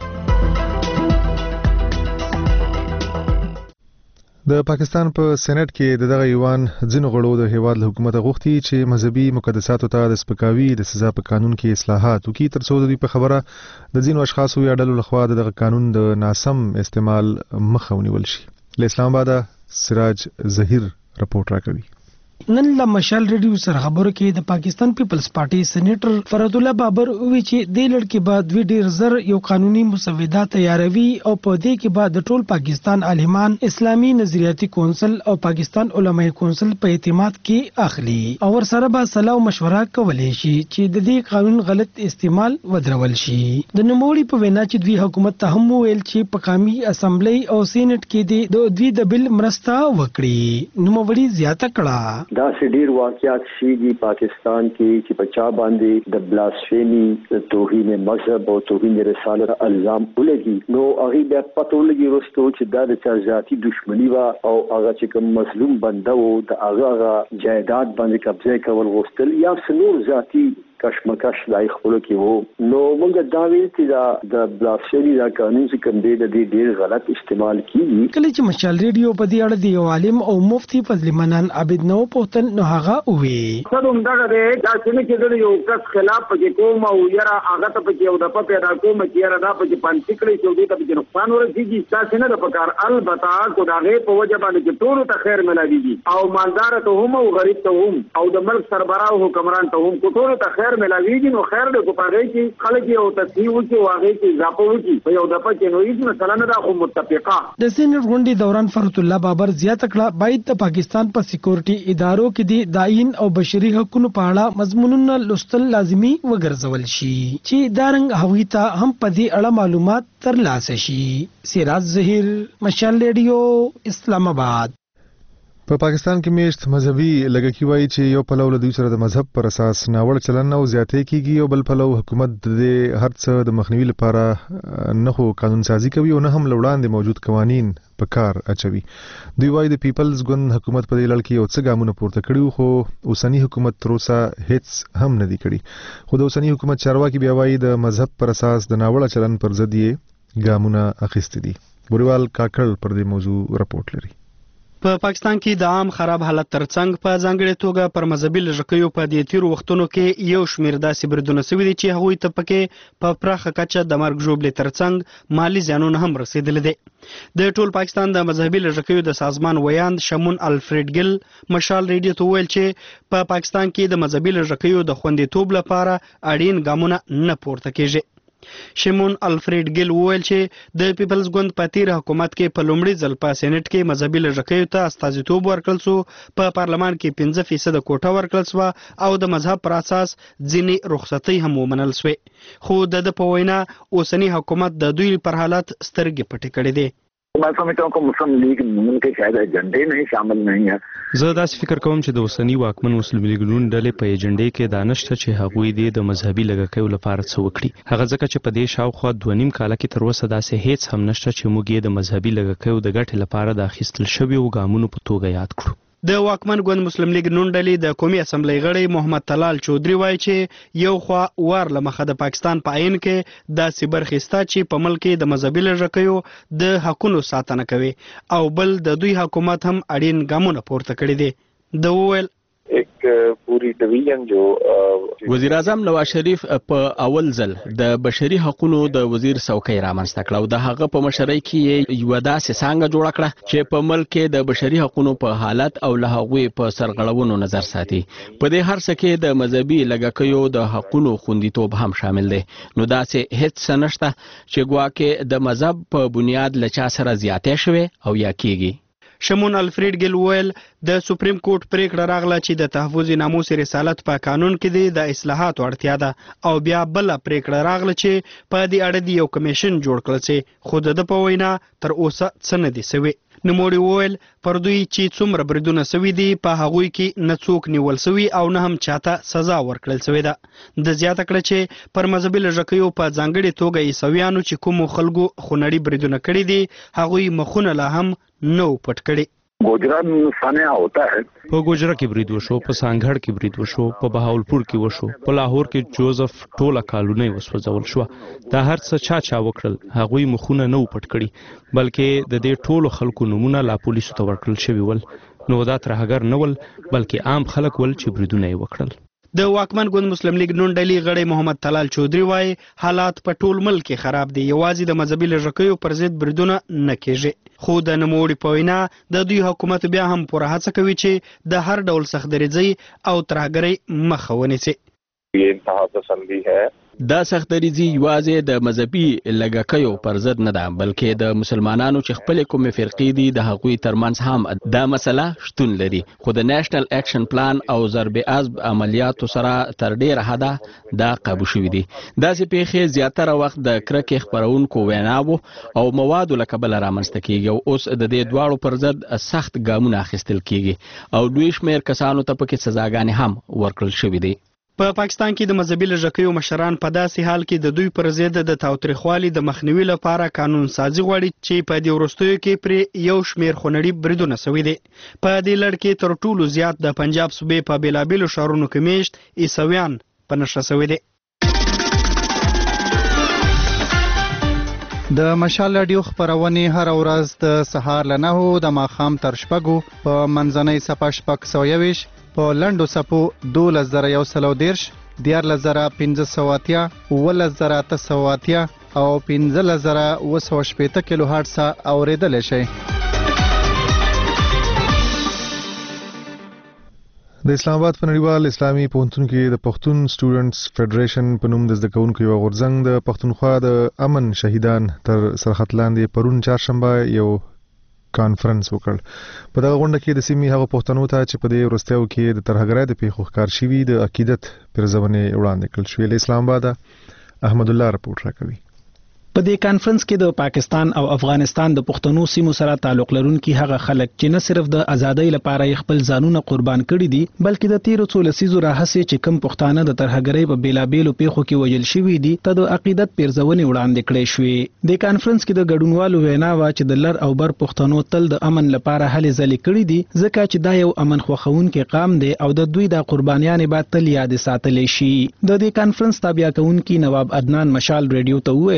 د پاکستان په سېنات کې د دغه ایوان ځینو غړو د هیواد له حکومت غوښتي چې مذهبي مقدساتو ته د سپکاوي د سزا په قانون کې اصلاحات وکړي ترڅو د دوی په خبره د ځینو اشخاصو یا ډلو لخوا دغه قانون د ناسم استعمال مخه ونیول شي. له اسلام آباد سراج ظهیر رپورټ راکوي. نن له مشال ریډیو سره خبرو کې د پاکستان پیپلز پارټي سېنیټر فرد الله بابر وی چې د لړ بعد وی ډیر زر یو قانوني مسوده تیاروي او په دې کې بعد د ټول پاکستان عالمان اسلامي نظریاتي کونسل او پاکستان علماي کونسل په اعتماد کې اخلي او ور سره به صلاح او مشوره کولای شي چې د دې قانون غلط استعمال ودرول شي. د نوموړي په وینا چې دوی حکومت ته هم ویل چې په قومي اسمبلی او سېنات کې د دوی د بل مرسته وکړي. نوموړي زیاته کړه دا ډیر واقعات شي دی پاکستان کې چې بچا باندې د بلاسفیمی توهین مذهب او توهین رسالت الزام ولګي نو هغه بیا پته ولګي رستو چې دا د ذاتی دښمنی وا او هغه چې کوم مظلوم بنده وو د هغه جایداد باندې قبضه کول غوښتل یا سنور ذاتی کشمکش دای خپل کې وو نو موږ دا ویل چې دا د بلاسفیمی دا قانون چې کوم دی د دې ډیر غلط استعمال کیږي. کله چې مشال ریډیو په دې اړه د یو عالم او مفتی فضل منان عابد نو پوښتنه نو هغه وی څنګه دغه د دا څنګه چې د یو کس خلاف پکې کوم او یاره هغه ته پکې یو د په پیدا کوم چې یاره دا پکې پانڅ کړی چې دې ته پکې نقصان ورسیږي دا څنګه د پکار البته کو داغه په وجه باندې چې ټول ته خیر ملاويږي او مالدار ته هم او غریب ته هم او د ملک سربراہ او حکمران ته هم ټول ته خیر ملاويږي نو خیر دې کو پاره کې خلک یو تصحیح وکي واغې کې اضافه وکي په یو د پکې نو هیڅ مثلا نه دا خو متفقه. د سېنات غونډې دوران فرت الله بابر زیاته کړه باید د پاکستان په سکیورټي ادارو کې د داین او بشري حقوقو په اړه مضمونونه لوستل لازمي وګرځول شي چې دارنګ هوی ته هم په دې اړه معلومات ترلاسه شي. سراج ظهیر مشال ریډیو اسلام آباد. په پاکستان کې میشت مذهبي لګکی وایي چې یو پلو له دوی سره د مذهب پر اساس ناوړه چلن او زیاتې کیږي او بل پلو حکومت د هر څه د مخنیوي لپاره نه خو قانون سازي کوي او نه هم لوړاندې موجود قوانین په کار اچوي. دوی وایي د پیپلز ګوند حکومت په دې لړ کې یو څه ګامونه پورته کړي خو اوسنی حکومت تر اوسه هیڅ هم نه دی کړی خو د اوسنی حکومت چارواکي بیا وایي د مذهب پر اساس د ناوړه چلن پر ضد یې ګامونه اخیستي دي. بوریوال کاکړ پر دې موضوع رپورټ لري. په پاکستان کې د عام خراب حالت ترڅنګ په ځانګړې توګه پر مذهبي لږکیو په دې تیرو وختونو کې یو شمېر داسې بریدونه سوي دي چې هغوی ته پکې په پراخه کچه د مرګ ژوبلې ترڅنګ مالي زیانونه هم رسېدلي دي. د ټول پاکستان د مذهبي لږکیو د سازمان ویاند شمون الفرید ګل مشال ریډیو ته وویل چې په پاکستان کې د مذهبي لږکیو د خوندیتوب لپاره اړین ګامونه نه پورته کیږي. شمون الفرید ګیل وویل چې د پیپلز ګوند په تیر حکومت کې په لومړي ځل په سېنات کې مذهبي لږکیو ته استازیتوب ورکړل شو، په پارلمان کې پنځه فیصد کوټه ورکړل شوه او د مذهب پر اساس ځینې رخصتۍ هم ومنل شوې، خو د ده په وینا اوسنی حکومت د دوی پر حالت سترګې پټې کړې دي. मैं समझता हूँ कि मुस्लिम लीग नून के शायद एजेंडे में शामिल नहीं है. زه داسې فکر کوم چې د اوسنی واکمن مسلم لیګ نون ډلې په ایجنډې کې دا نشته چې هغوی دې د مذهبي لږکیو لپاره څه وکړي، هغه ځکه چې په دې شاوخوا دوه نیم کاله کې تر اوسه داسې هیڅ هم نشته چې موږ یې د مذهبي لږکیو د ګټې لپاره د اخیستل شویو ګامونو په توګه یاد کړو. د واکمن ګوند مسلم لیګ نون ډلې د قومي اسمبلی غړی محمد طلال چودري وایي چې یو خوا وار له مخه د پاکستان په عین کې داسې برخې شته چې په ملک کې د مذهبي لږکیو د حقونو ساتنه کوي او بل د دوی حکومت هم اړین ګامونه پورته کړي دي. د وویل एक पूरी डिवीजन जो وزیر اعظم نواز شریف په اول ځل د بشري حقوقو د وزیر څوکۍ رامنځته کړه او د هغه په مشرۍ کې یو داسې څنګه جوړ کړه چې په ملک کې د بشري حقوقو په حالت او له هغوی په سرغړونو نظر ساتي. په دې هر څه کې د مذهبي لږکیو د حقوقو خوندیتوب هم شامل دی. نو داسې هیڅ څه نشته چې ګواکې د مذهب په بنیاد له چا سره زیاتې شوي او یا کیږي. شمون الفرید ګیل ویل د سپریم کورټ پریکړه راغله چې د تحفظ ناموس رسالت په قانون کې دی د اصلاحاتو اړتیا ده او بیا بل پریکړه راغله چې په دې اړه دی یو کمیشن جوړ کړل شي، خو د په وینا تر اوسه څه نه دي سوي. نوموړي وویل پر دوی چې څومره بریدونه سوي دي په هغوی کې نه څوک نیول سوي او نه هم چاته سزا ورکړل سوې ده. د زیاته کړه چې پر مذهبي لږکیو په ځانګړې توګه عیسویانو چې کومو خلکو خونړي بریدونه کړي دي هغوی مخونه لا هم نو پټ کړي. गोजरा सान्या होता है. په ګوجرا کې برید وشو، په سانګړ کې برید وشو، په بهاولپور کې وشو، په لاهور کې جوزف ټوله کالونی وسوځول شو. دا هر څه چا چا وکړل، هغوی مخونه نه پټ کړي بلکې د دې ټولو خلکو نمونه لا پولیسو ته ورکړل شوی ول. نو دا ترهګر نه ول بلکې عام خلک ول چې بریدونه یې وکړل. د واکمن ګوند مسلم لیګ نون ډلې غړی محمد طلال چودري وایي حالات په ټول ملک کې خراب دي، یوازې د مذهبي لږکیو پر ضد بریدونه نه کیږي. خو د نوموړي په وینا د دوی حکومت بیا هم پوره هڅه کوي چې د هر ډول سختدریځۍ او ترهګرۍ مخه ونیسي. ये इंतहा पसंदी है. دا سختدریځي یوازې د مذهبي لږکیو پر ضد نه ده بلکې د مسلمانانو چې خپل کومې فرقې دي د هغوی ترمنځ هم دا مسله شتون لري، خو د نېشنل اکشن پلان او ضرب عضب عملیاتو سره تر ډیره حده دا قابو شوي دي. داسې پیښې زیاتره وخت د کرکې خپرونکو ویناوو او موادو له کبله رامنځته کیږي او اوس د دې دواړو پر ضد سخت ګامونه اخیستل کیږي او دوی شمېر کسانو ته پکې سزاګانې هم ورکړل شوي دي. په پاکستان کې د مذهبي لږکیو مشران په داسې حال کې د دوی پر ضد د تاوتریخوالي د مخنیوي لپاره قانون سازي غواړي چې په دې وروستیو کې پرې یو شمېر خونړي بریدونه سوي دي. په دې لړ کې تر ټولو زیات د پنجاب صوبې په بېلابېلو ښارونو کې میشت عیسویان په نښه سوي دي. د مشال رادیو خبرونه هر ورځ د سهار له نهو د ماښام تر شپږو په منځنۍ صفه شپږ سوه یویشت په لنډو څپو دولس زره یو سل او دېرش، دیارلس زره پنځه سوه اتیا، اوولس زره اته سوه اتیا او پنځلس زره اوه سوه شپېته کیلو هرټز اورېدلی شئ. د اسلام آباد په نړیوال اسلامي پوهنتون کې د پښتون سټوډنټس فدریشن په نوم د زده کوونکو یو غورځنګ د پښتونخوا د امن شهیدان تر سرحد لاندې پرون چهارشنبه یو کانفرنس وکړ. په دغه غونډه کې د سیمې هغو پښتنو ته چې په دې وروستیو کې د ترهګرۍ د پیښو ښکار شوي د عقیدت پرځونې وړاندې کړل شوې. له اسلام آباده احمد الله رپورټ راکوي. په دې کانفرنس کې د پاکستان او افغانستان د پښتنو سیمو سره تعلق لرونکي هغه خلک چې نه صرف د ازادۍ لپاره خپل ځانونه قربان کړي دي بلکې د تیرو څو لسیزو راهیسې چې کم پښتانه د ترهګرۍ په بیلابېلو پیښو کې وژل شوي دي ته د عقیدت پیرزونې وړاندې کړې شوې. د کانفرنس کې د ګډونوالو وینا وه چې د لر او بر پښتنو تل د امن لپاره هلې ځلې کړي دي ځکه چې دا یو امن خوښونکی قام دی او د دوی د قربانیانې به تل یاد ساتلی شي. د دې کانفرنس تابع کوونکي نواب عدنان مشال ریډیو ته وویل چې د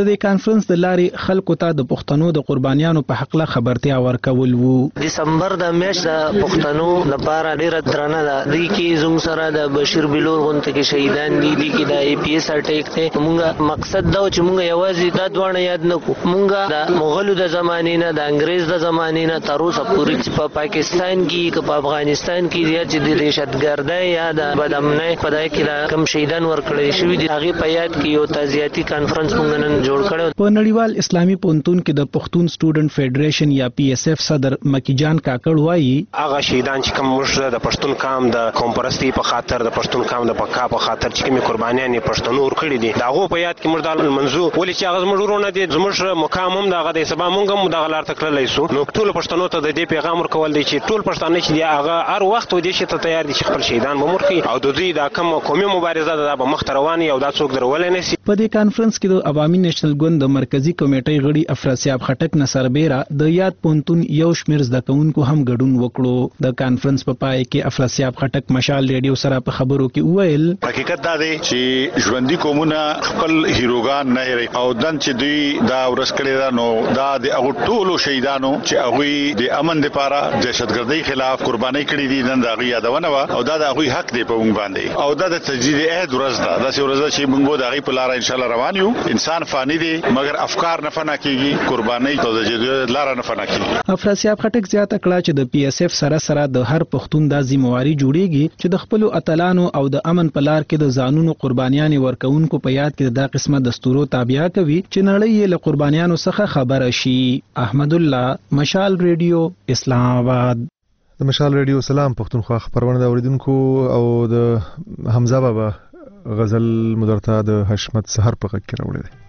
د دې کانفرنس د لارې خلکو ته د پښتنو د قربانیانو په حق له خبرتیا ورکول وو. دسمبر د میاشت د پښتنو لپاره ډیره درنه ده. د کی زوم سره د بشیر بلور غونته کې شهیدان دي دي کې د ای پی ایس اٹیک ته مونږه مقصد دا چې مونږ یوازې دا دوه یاد نه کو. مونږ د مغلو د زمانې نه د انګريز د زمانې نه تر اوسه پورې په پاکستان کې که په افغانستان کې یا چې د دهشتګردۍ یا د بدامنۍ په دای کې کم شهیدان ورکړل شوی دي هغه په یاد کې یو تعزیتي کانفرنس مونږ نن جوړ کړو. په نړیوال اسلامي پونتون کې د پښتون سټوډنټ فدریشن یا پی ایس اف صدر مکی جان کاکړ وایي هغه شهیدان چې کوم مشر د پښتون قام د قوم پرستی په خاطر د پښتون قام د بقا په خاطر چې کومې قربانیان پښتنو ورکړي دي دا هغه په یاد کې موږ د منځو ولې چې هغه زموږ ورونه دي زموږ مقام هم دغه د سبا مونږ هم دغه لار تکړلای سو. نو ټول پښتنو ته د دې پیغام ورکول دي چې ټول پښتانه چې هغه هر وخت ودی چې ته تیار دي چې خپل شهیدان بمورخي او د دوی د کوم قومي مبارزه ده به مخ رواني او دا څوک درولای نه سي. په دې کانفرنس کې د عوامي نېشنل ګوند د مرکزی کمیټې غړي افراسیاب خټک نصربیرا د یاد پونتون یو شمیر زده کوونکو هم ګډون وکړو. د کانفرنس په پای کې افراسیاب خټک مشال ریډیو سره په خبرو کې وویل حقیقت دا دی چې ژوندۍ قومونه خپل هیروګان نه هېري او دن چې دوی دا ورس کړی دا نو دا د هغو ټولو شهیدانو چې هغوی د امن دپاره دهشتګردۍ خلاف قربانۍ کړي دي نن د هغوی یادونه وه او دا د هغوی حق دی په موږ باندې او دا د تجدید عهد ورځ ده. داسې ورځ ده چې موږ به د هغوی په لاره انشاءالله روان یو. انسان فانی دی مګر افکار نه فنا کېږي قربانۍ او د جدید لاره نه فنا کېږي. افراسیاب خټک زیاته کړه چې د پی ایس اف سره سره د هر پښتون دا ذمہواري جوړیږي چې د خپلو اتلانو او د امن په لار کې د ځانونو قربانیانې ورکوونکو په یاد کې دا قسمه دستورو تابع کوي چې نړۍ یې له قربانیانو څخه خبره شي. احمد الله مشال ریډیو اسلام آباد. د مشال ریډیو سلام پښتونخوا خبرونه د اوریدونکو او د حمزه بابا غزل مدرتا د حشمت سحر په غږ کې راوړی دی.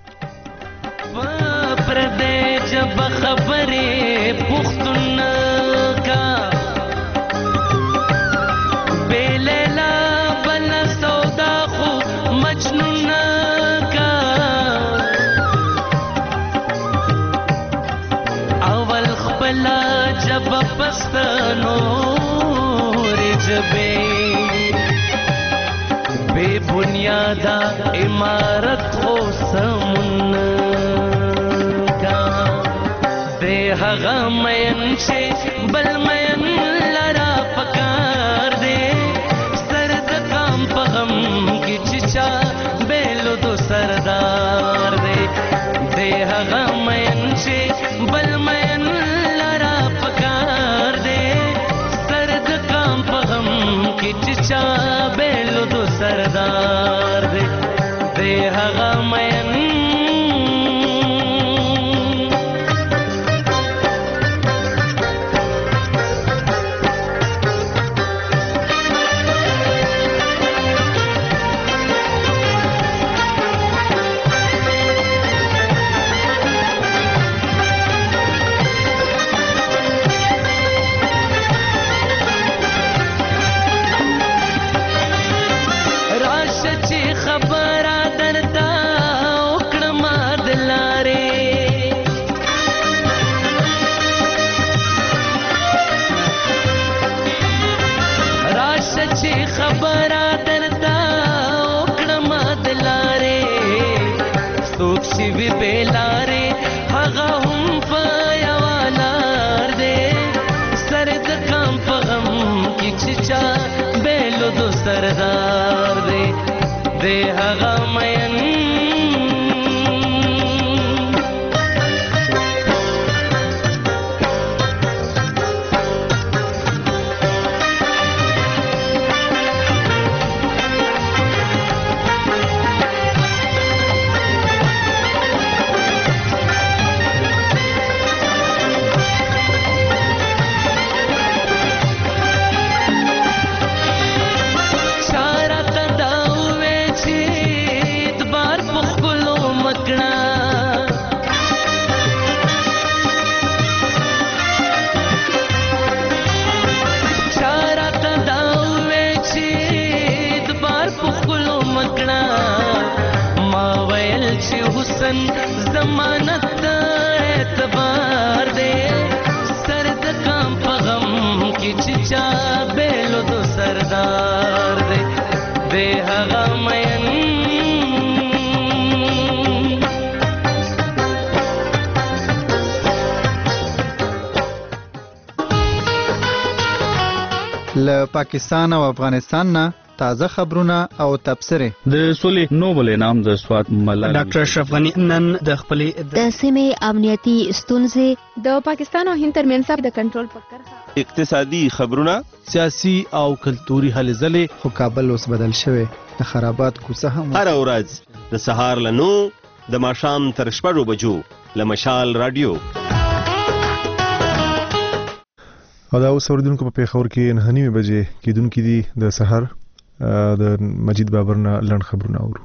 پر دې جب خبرې پښتون کا بیلیلا بل سودا خو مجنون کا اول خپل جب پستانو رجبې بے بنیادا عمارت خو سمون کا دے هغه مین چې بل مین لرا پکار دے سرد کام پغم کی چچا بیلو دو سردار دے دے هغه مین چې بل مین لرا پکار دے سرد کام پغم کی چچا بیلو دو سردار دے دے هغه مین شوی بیلاره هغه هم فیوالار دے سر د کام په غم کی چچا بیلو دو سردار دے دے هغه مین له پاکستان او افغانستان نه تازه خبرونه او تبصرې. د سولې نوبل انعام د سواد ملالۍ ډاکټر اشرف غنی نن د خپلې د سیمې امنیتي ستونزې د پاکستان او هند ترمنځ د کنټرول په کرښه اقتصادي خبرونه سیاسي او کلتوري هلې ځلې. خو کابل اوس بدل شوی د خرابات کوڅه هم هر ورځ د سهار له نو د ماښام تر شپږو بجو له مشال رادیو. او دا اوس اوریدونکو په پیښور کې نه نیمه بجې کېدونکې دي د سهار د مجید بابر نه لنډ خبرونه اورو.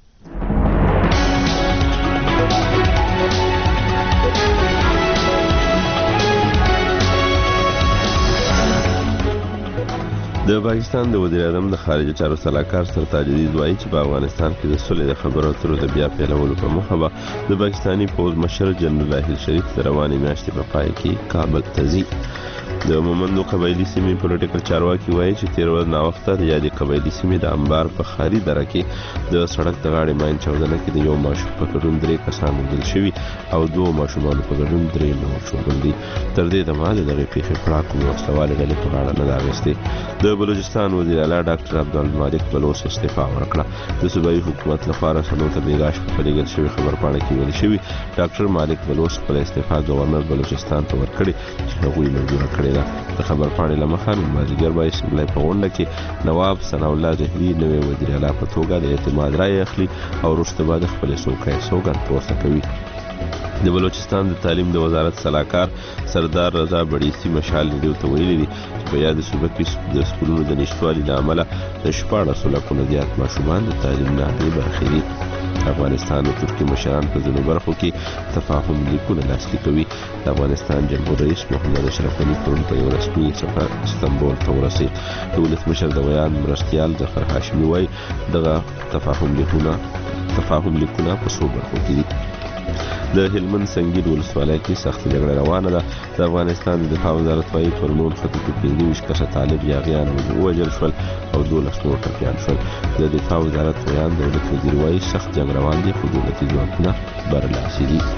د پاکستان د وزیر اعظم د خارجه چارو سلاکار سرتاج عزیز وایي چې په افغانستان کې د سولې د خبرو اترو د بیا پیلولو په موخه به د پاکستاني پوځ مشر جنرال راحیل شریف د روانې میاشتې په پای کې کابل ته ځي. د مومندو قبایلی سیمې پولیټیکل چارواکي وایي چې تیر ورځ ناوخته د یادې قبایلی سیمې د انبار په خاري دره کې د سړک د غاړې ماین چاودنه کې د یو ماشوم په ګډون درې کسان وژل شوي او دوه ماشومانو په ګډون درې نور ژوبل دي. تر دې دمه د دغې پیښې پړه کومې وسلوالې ډلې په غاړه نه ده اخیستې. د بلوچستان وزیر اعلی ډاکټر عبدالمالک بلوچ استعفا ورکړه. د صوبایي حکومت لپاره سنو ته بیګاش په لېږل شوې خبرپاڼه کې ویل شوي ډاکټر مالک بلوچ خپل استعفا گورنر بلوچستان ته ورکړې چې هغوی مجبوره کړې ده. د خبرپاڼې له مخه نن مازدیګر به اسمبلۍ په غونډه کې نواب ثناء الله زهري نوی وزیر اعلی په توګه د اعتماد رایې اخلي او وروسته به د خپلې څوکۍ سوګند پورته کوي. د بلوچستان د تعلیم د وزارت سلاکار سردار رضا بړیسي مشال ریډیو ته ویلي دي چې په یاد صوبه کې د سکولونو د نشتوالي له امله د شپاړسو لکو نه زیات ماشومان د تعلیم نه بې برخې دي. افغانستان او ترکیه مشران په ځینو برخو کې تفاهم لیکونه لاسلیک کوي. د افغانستان جمهور رئیس محمد اشرف غني پرون په یو رسمي سفر استانبول ته ورسېد. د ولسمشر د ویان مرستیال ظفر هاشمي وایي دغه تفاهم لیکونه تفاهم لیکونه په څو برخو کې دي. د هلمند سنگین ولسوالۍ کې سخت جګړه روانه ده. د افغانستان د دفاع وزارت وايي پر نور خطو کې پنځه ویشت کسه طالب یاغیان ووژل شول او دولس نور ټپیان شول. د دفاع وزارت ویان دولت وزیر وايي سخت جنګ روان دي خو دولتي ځواکونه برلاسي دي.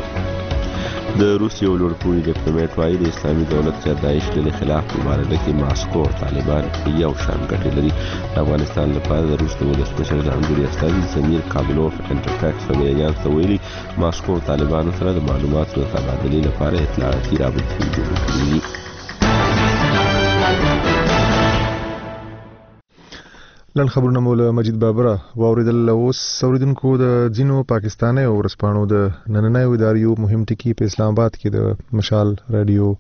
د روسیې یو لوړپوړي ډیپلوماټ وايي د اسلامي دولت یا داعش ډلې خلاف مبارزه کې ماسکو او طالبان یو شان ګټې لري. د افغانستان لپاره د روس د ولسمشر ځانګړي استازي سمیر کابلوف انټرفیکس په ایجانس ته ویلي ماسکو او طالبانو سره د معلوماتو د تبادلې لپاره اطلاعاتي رابطې جوړې کړې دي. لن خبرونه مول مجید بابره واوریدل. اوس اوریدونکو د ځینو پاکستاني او ورسپانو د نننۍ اداریو مهم ټکی په اسلام آباد کې د مشال رادیو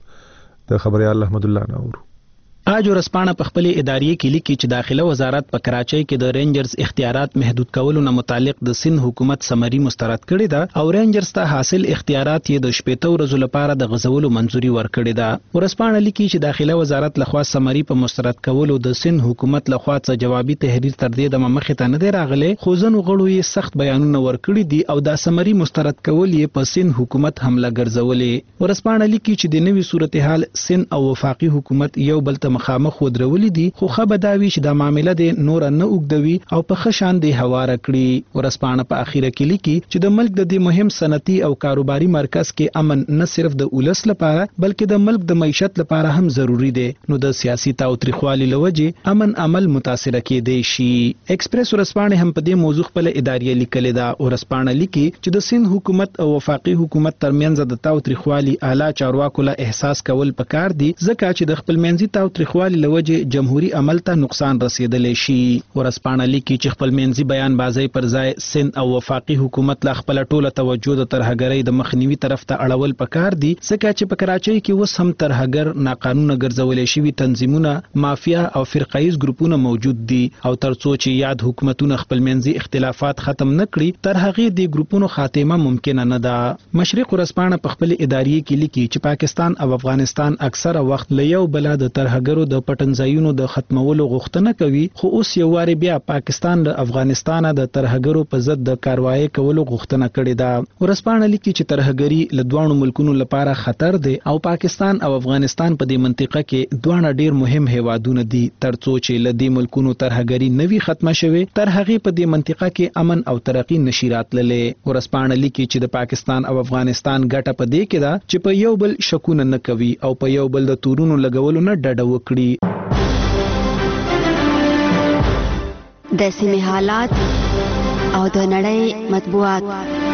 د خبريال احمد الله نور اج ورسپانه په خپل ادارې کې لیکي چې داخله وزارت په کراچۍ کې د رینجرز اختیارات محدود کولو نه متعلق د سند حکومت سمري مسترد کړې ده او رینجرز ته حاصل اختیارات یې د شپږ ورځې لپاره د غزولو منځوري ورکړې ده. ورسپانه لیکي چې داخله وزارت لخوا سمري په مسترد کولو د سند حکومت لخوا څه جوابي تحریر تر دې د مخه ته نه دی راغلی خو ځنو غړو یې سخت بیانونه ورکړي دي او دا سمري مسترد کول یې په سند حکومت حمله ګرځولې. ورسپانه لیکي چې د نوي صورتحال سند او وفاقي حکومت یو بل ته مخامخ ودرولې دي خو خبر داوي چې د معاملې د نور نه اوګدوي او په خشان دی هواره کړی. ورسپانه په اخیره کې لیکي چې د ملک د دې مهم صنعتي او کاروباري مرکز کې امن نه صرف د اولس لپاره بلکې د ملک د معیشت لپاره هم ضروری دی نو د سیاسي تاوتریخوالي لوجه امن عمل متاثر کېدی شي. ایکسپریس ورسپانه هم په دې موضوع خپل ادارې لیکلې ده. ورسپانه لیکي چې د سند حکومت او وفاقي حکومت ترمنځ د تاوتریخوالي اعلی چارواکو له احساس کول پکار دي ځکه چې د خپل منځي تاوتریخوالي لوجه جمهوریت عمل ته نقصان رسیدلی شي. ورسپانه لیکي چې خپل منځي بیان بازی پر ځای سند او وفاقي حکومت لا خپل ټوله توجه د ترهګرۍ د مخنیوي طرف ته اړول پکار دي ځکه چې په کراچۍ کې اوس هم ترهګر ناقانونه ګرځولې شوي تنظیمونه مافیا او فرقایز ګروپونه موجود دي او ترڅو چې یاد حکومتونه خپل منځي اختلافات ختم نه کړي تر هغه د ګروپونو خاتمه ممکن نه ده. مشرق ورسپانه په خپل ادارې کې لیکي چې پاکستان او افغانستان اکثره وخت له یو بل د ترهګرو د پټنځایونو د ختمولو غوښتنه کوي خو اوس یو واری بیا پاکستان د افغانستان د ترهګرو په ضد د کاروایی کولو غوښتنه کړې ده. ورسپانه لیکي چې ترهګری له دوه ملکونو لپاره خطر دی او پاکستان او افغانستان په دې منطقه کې دوه ډیر مهم هیوادونه دي ترڅو چې له دې ملکونو ترهګری نوي ختمه شوي تر هغه په دې منطقه کې امن او ترقی نشي راتللې. ورسپانه لیکي چې د پاکستان او افغانستان ګټه په دې کې ده چې په یو بل شکونه نه کوي او په یو بل د تورونو لګولو نه ډډه وکړي. د سیمې حالات او د نړۍ مطبوعات.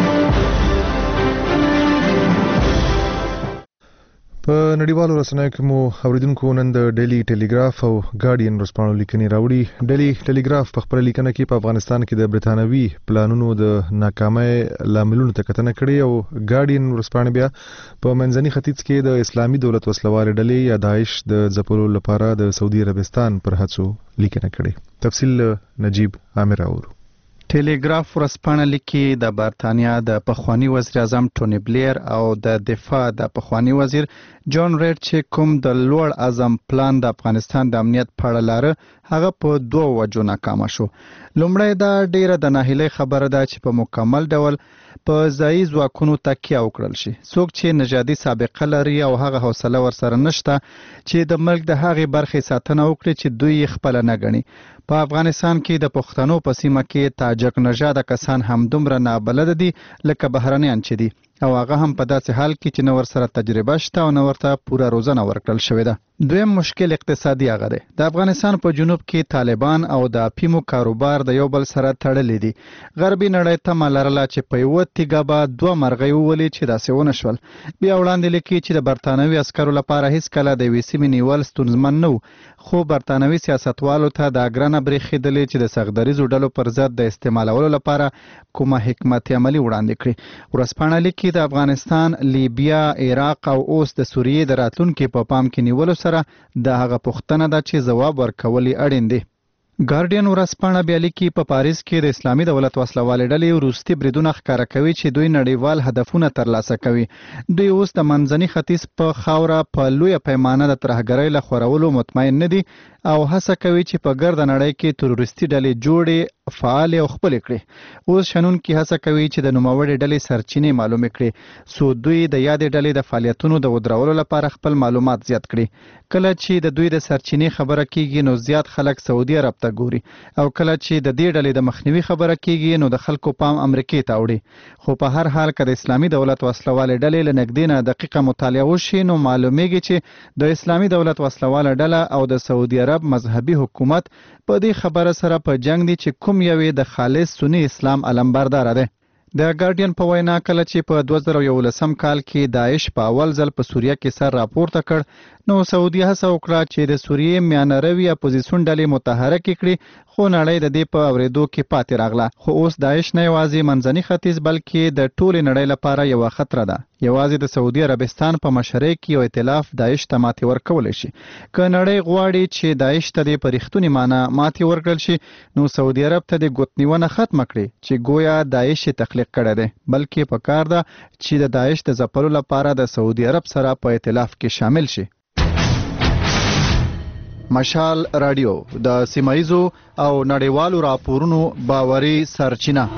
په نړیوالو رسنیو کې مو اوریدونکو نن د ډیلی ټیلیګراف او ګارډین ورځپاڼو لیکنې راوړي. ډیلی ټیلیګراف په خپل لیکنه کې په افغانستان کې د برتانوي پلانونو د ناکامۍ لاملونو ته کتنه کړې او ګارډین ورځپاڼه بیا په منځني ختیځ کې د اسلامي دولت وسلوال ډلې یا داعش د ځپلو لپاره د سعودي عربستان پر هڅو لیکنه کړې. تفصیل نجیب عامر اورو. ټیلیګراف ورځپاڼه لیکي د برتانیا د پخوانی وزیر اعظم ټونی بلیر او د دفاع د پخوانی وزیر جون ریډ چې کوم د لوړ اعظم پلان د افغانستان د امنیت په اړه لاره هغه په دوه وجو ناکام شو. لومړی دا ډیره د ناهیلۍ خبره ده چې په مکمل ډول په ځایي ځواکونو تکیه وکړل شي. څوک چې نژادي سابقه لري او هغه حوصله ورسره نشته چې د ملک د هغې برخې ساتنه وکړي چې دوی یې خپله نه ګڼي. په افغانستان کې د پښتنو په سیمه کې تاجک نژاده کسان همدومره نابلده دي لکه بهرنیان چې دي او هغه هم په داسې حال کې چې نه ورسره تجربه شته او نه ورته پوره روزنه ورکړل شوې ده. دویم مشکل اقتصادي هغه دی. د افغانستان په جنوب کې طالبان او د افیمو کاروبار د یو بل سره تړلې دي. غربي نړۍ تمه لرله چې په یوه تیږه به دوه مرغۍ وولي چې داسې ونه شول. بیا وړاندې لیکي چې د برتانوي عسکرو لپاره هیڅکله د یوې سیمې نیول ستونزمن نه و، خو برتانوي سیاستوالو ته دا ګرانه برېښېدلې چې د سختدریزو ډلو پر ضد د استعمالولو لپاره کومه حکمت عملي وړاندې کړي. ورځپاڼه لیکي د افغانستان، لیبیا، عراق او اوس د سوریې د راتلونکي په پام کې نیولو سره د هغه پوښتنه ده چې ځواب ورکول اړین دي. ګارډین ورځپاڼه بیا لیکي په پاریس کې د اسلامي دولت وسلوالې ډلې وروستي بریدونه ښکاره کوي چې دوی نړیوال هدفونه ترلاسه کوي. دوی اوس د منځني ختیځ په خاوره په لویه پیمانه د ترهګرۍ له خورولو مطمئن نه دي او هڅه کوي چې په ګرده نړۍ کې تروریستي ډلې جوړې، فعالې او خپلې کړي. اوس شنونکي هڅه کوي چې د نوموړې ډلې سرچینې معلومې کړي څو دوی د یادې ډلې د فعالیتونو د ودرولو لپاره خپل معلومات زیات کړي. کله چې د دوی د سرچینې خبره کیږي نو زیات خلک سعودي عرب ته ګوري او کله چې د دې ډلې د مخنیوي خبره کیږي نو د خلکو پام امریکې ته اوړي. خو په هر حال که د اسلامي دولت وسلوالې ډلې له نږدې نه دقیقه مطالعه وشي نو معلومیږي چې د اسلامي دولت وسلواله ډله او د سعودي عرب مذهبي حکومت په دې خبره سره په جنگ دي چې کوم یوې د خالص سنی اسلام علمبردار دی. د ګارډین په وینا کله چې په دوه زره یولسم کال کې داعش په اول ځل په سوریه کې سر راپورته کړ نو سعودي هڅه وکړه چې د سوریې میانروي اپوزیسیون ډلې متحرک کړي، خو نړۍ د دې په اورېدو کې پاتې راغله. خو اوس داعش نه یوازې منځني ختیځ بلکې د ټولې نړۍ لپاره یوه خطر ده. یوازې د سعودي عربستان په مشرۍ کې یو ائتلاف داعش ته ماتې ورکولی شي. که نړۍ غواړي چې داعش ته د په رښتونې معنا ماتې ورکړل شي نو سعودي عرب ته د ګوتنیونه ختمه کړي چې گویا داعش تخلیق کړی دی، بلکې پکار ده چې د داعش د ځپلو لپاره د سعودي عرب سره په ائتلاف کې شامل شي. مشال رادیو د سیمایزو او نړیوالو راپورونو باوري سرچینه.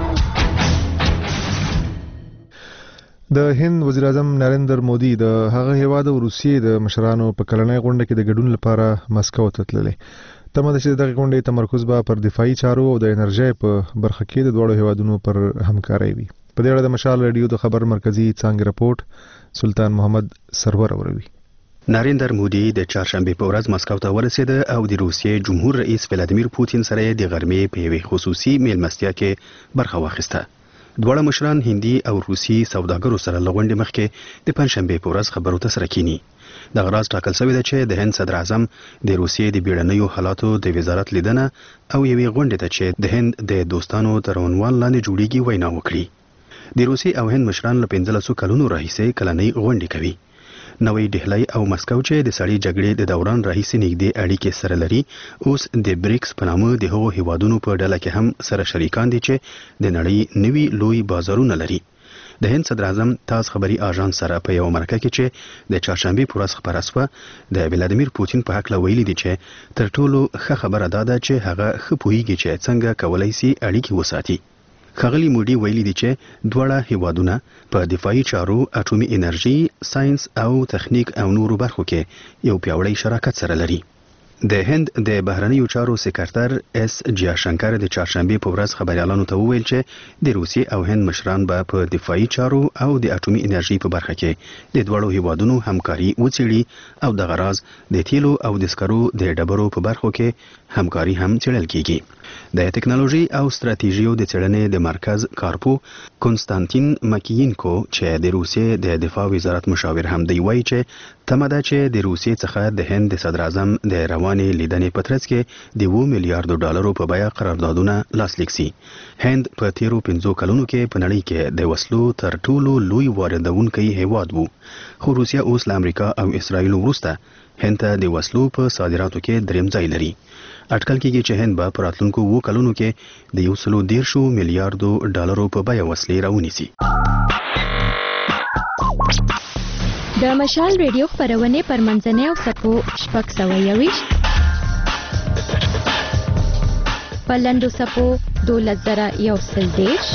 د هند وزیر اعظم نریندر مودي د هغه هیواد او روسیې د مشرانو په کلنۍ غونډه کې د ګډون لپاره مسکو ته تللی. تمه ده چې دغه غونډې تمرکز به پر دفاعي چارو او د انرژۍ په برخه کې د دواړو هیوادونو پر همکارۍ وي. په دې اړه د مشال رادیو د خبر مرکزی څانګې رپورټ سلطان محمد سرور اوروي. نریندر مودي د چهارشنبه په ورځ مسکو ته ورسېد او د روسیې جمهور رئیس ولادیمیر پوتین سره د غرمې په یوې خصوصي میلمستیا کې برخه واخیسته. دواړه مشران هندي او روسي سوداګرو سره له غونډې مخکې د پنځشنبه په ورځ خبرو ته سره کینی. دغه راز ټاکل شوی دی چې د هند صدر اعظم د روسیې د بیړنیو حالاتو د وزارت لیدنه او یوې غونډې ته چې د هند د دوستانو تر عنوان لاندې جوړیږي وینا وکړي. د روسي او هند مشران له پنځلسو کلونو راهیسې کلنۍ غونډې کوي. نوې ډهلی او مسکو چې د سړې جګړې د دوران راهیسې نږدې اړیکې سره لري اوس د بریکس په نامه د هغو هیوادونو په ډله کې هم سره شریکان دي چې د نړۍ نوي لوی بازارونه لري. د هند صدر اعظم تاس خبري اژانس سره په یو مرکه کې چې د چهارشنبه په ورځ خبره شوه د ولادیمیر پوتین په حق لا ویلي دي چې تر ټولو ښه خبره دا ده چې هغه ښه پوهیږي چې څنګه کولای شي اړیکې وساتي. ښاغلي مودي ویلي دي چې دواړه هیوادونه په دفاعي چارو، اټومي انرژي، ساينس او تخنیک او نورو برخو کې یو پیاوړی شراکت سره لري. د هند د بهرنیو چارو سکرټر اس جیاشنکر د چهارشنبه په ورځ خبريالانو ته وویل چې د روسیې او هند مشران به په دفاعي چارو او د اټومي انرژي په برخه کې د دواړو هیوادونو همکاري وڅېړي او د غراز د تیلو او د سکرو د ډبرو په برخو کې همکاري هم څېړل کیږي. د ټکنالوژي او ستراتیژیو د څېړنې د مرکز کارپو کنستانتین مکینکو چې د روسیې د دفاع وزارت مشاور هم دی وایي چې تمه ده چې د روسیې څخه د هند د صدر اعظم د روانې لیدنې په ترڅ کې د اوه میلیارډو ډالرو په بیه قراردادونه لاسلیک سي. هند په تیرو پنځو کلونو کې په نړۍ کې د وسلو تر ټولو لوی واردونکی هیواد وو، خو روسیه اوس له امریکا او اسرائیل وروسته هند ته د وسلو په صادراتو کې دریم ځای لري. اټکل کېږي چې هند به په راتلونکو اووه کلونو کې د یو سلو دیرشو میلیارډو ډالرو په بیه وسلې راونیسي. د مشال ریډیو خپرونې پر منځنۍ او سپو شپږ سوه یویشت په لنډو سپو دولس زره یو سل دېرش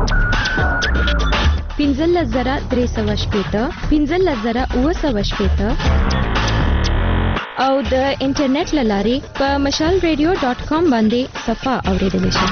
پنځلس زره درې سوه شپېته پنځلس زره اووه سوه شپېته او د انټرنیټ له لارې په مشال ریډیو ډاټ کام باندې صفحه اوریدلی شئ.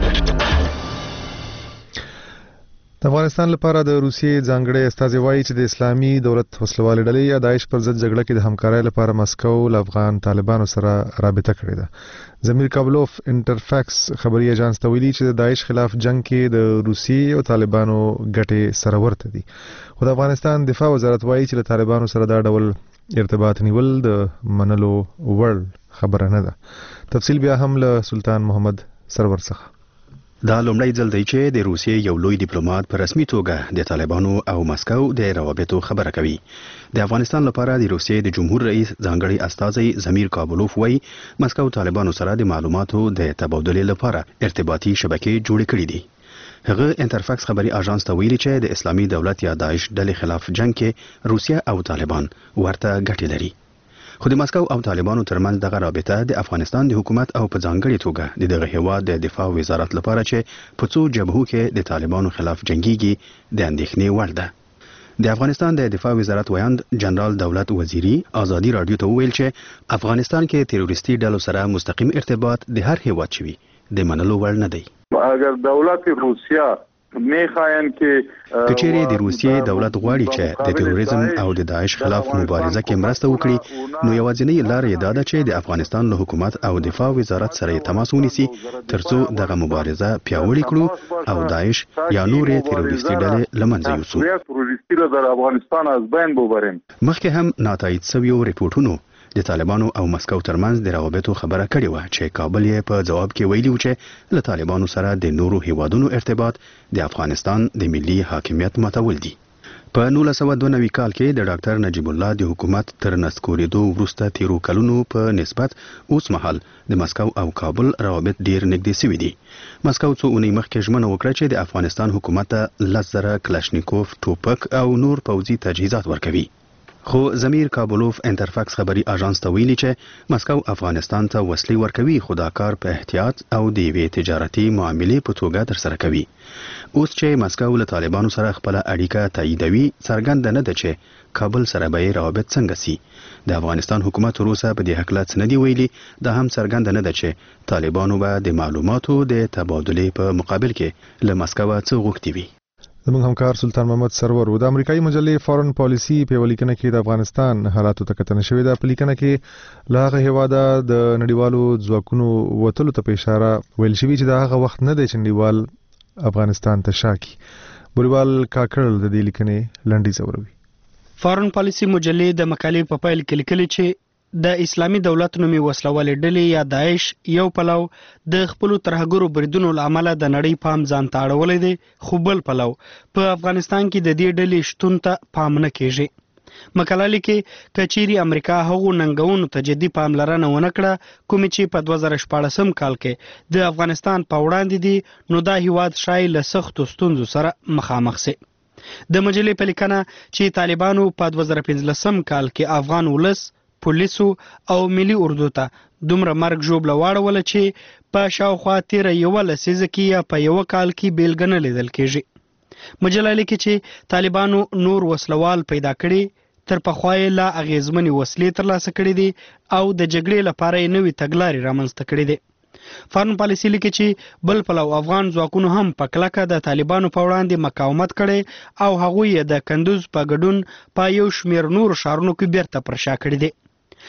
د افغانستان لپاره د روسیې ځانګړی استازی وایي چې د اسلامي دولت وسلوالې ډلې یا داعش پر ضد جګړه کې د همکارۍ لپاره مسکو له افغان طالبانو سره رابطه کړې ده. زمیر کابلوف انټرفاکس خبري اژانس ته ویلي چې د داعش خلاف جنگ کې د روسیې او طالبانو ګټې سره ورته دي، خو د افغانستان دفاع وزارت وایي چې له طالبانو سره دا ډول ارتباط نیول د منلو وړ خبره نه ده. تفصیل بیا هم له سلطان محمد سرور څخه. دا لومړی ځل دی چې د روسیې یو لوی ډیپلوماټ په رسمي توګه د طالبانو او مسکو د روابطو خبره کوي. د افغانستان لپاره د روسیې د جمهور رئیس ځانګړي استازی زمیر کابلوف وایي مسکو طالبانو سره د معلوماتو د تبادلې لپاره ارتباطي شبکې جوړې کړې دي. هغه انټرفاکس خبري اژانس ته ویلي چې د اسلامي دولت یا داعش ډلې خلاف جنگ کې روسیه او طالبان ورته ګټې لري، خو د مسکو او طالبانو ترمنځ دغه رابطه د افغانستان د حکومت او په ځانګړي توګه د دغه هیواد د دفاع وزارت لپاره چې په څو جبهو کې د طالبانو خلاف جنگيږي د اندېښنې وړ ده. د افغانستان د دفاع وزارت ویاند جنرال دولت وزیری ازادي رادیو ته وویل چې افغانستان کې تروریستي ډلو سره مستقیم ارتباط د هر هیواد چوي د منلو وړ نه دی. اگر دولت روسیه میخواین که کچېرې د روسیې دولت غواړي چې د تروریزم او د داعش خلاف مبارزه کې مرسته وکړي، نو یوازینی لار یې دا ده چې د افغانستان له حکومت او دفاع وزارت سره تماس ونیسي ترڅو دغه مبارزه پیاوړې کړو او داعش یا نورې تروریستي ډلې له منځه یوسو. تروریستی را در افغانستان از بین ببریم. مخکې هم ناتایید شویو ریپورتونو د طالبانو او مسکو ترمنځ د روابطو خبره کړې وه چې کابل یې په جواب کې ویلي و چې له طالبانو سره د نورو هیوادونو ارتباط د افغانستان د ملي حاکمیت ماتول دي. په نولس سوه دوه نوي کال کې د ډاکټر نجیب الله د حکومت تر نسکورېدو وروسته تیرو کلونو په نسبت اوس مهال د مسکو او کابل روابط ډیر نږدې شوي دي. مسکو څو اونۍ مخکې ژمنه وکړه چې د افغانستان حکومت ته لس زره کلاشینکوف ټوپک او نور پوځي تجهیزات ورکوي. خو زمیر کابلوف انټرفاکس خبري اژانس ته ویلي چې مسکو افغانستان ته وسلې ورکوي، خو دا کار په احتیاط او د یوې تجارتي معاملې په توګه ترسره کوي. اوس چې مسکو له طالبانو سره خپل اړیکه تاییدوي، څرګنده نه ده چې کابل سره به روابط څنګه سي. د افغانستان حکومت وروسته په دې هکله څه نه دی ویلي، دا هم څرګنده نه ده چې طالبانو به د معلوماتو د تبادلې په مقابل کې له مسکو څخه غوښتي وي. زموږ همکار سلطان محمد سرور و د امریکایي مجلې فارن پالیسی په ولیکنه کې د افغانستان حالاتو ته کتنه شوې ده. په لیکنه کې له هغه هیواده د نړیوالو ځواکونو وتلو ته په اشاره ویل شوي چې دا هغه وخت نه دی چې نړیوال افغانستان ته شاکي. بوریوال کاکړ د دې لیکنې لنډیز اوروي. فارن پالیسی مجلې د مقالې په پیل کې لیکلي چې د اسلامي دولت نومي وسلوالې ډلې یا داعش یو پلو د خپل ترهګرو بریدونو لامل د نړۍ پام ځان ته اړولې دي، خو بل پلو په افغانستان کې د دې ډلې شتون ته پام نه کیږي. مقاله لیکي کچيري امریکا هغو ننګونو ته جدي پاملرنه ونه کړه کومې چې په دوه زره شپاړسم کال کې د افغانستان په وړاندې دي، نو دا هیواد شای له سختو ستونزو سره مخامخ سي. د مجلې په لیکنه چې طالبانو په دوه زره پنځلسم کال کې افغان ولس، پولیسو او ملي اردو ته دومره مرګ ژوبله واړوله چې په شاوخوا تیره یوه لسیزه کې یا په یوه کال کې بیلګه نه لیدل کېږي. مجله لیکي چې طالبانو نور وسلوال پیدا کړي، تر پخوا یې لا اغېزمنې وسلې ترلاسه کړي دي او د جګړې لپاره یې نوې تګلارې رامنځته کړي دي. فارن پالیسي لیکي چې بل پلو افغان ځواکونو هم په کلکه د طالبانو په وړاندې مقاومت کړی او هغوی یې د کندوز په ګډون په یو شمېر نورو ښارونو کې بیرته پر شا کړي دي.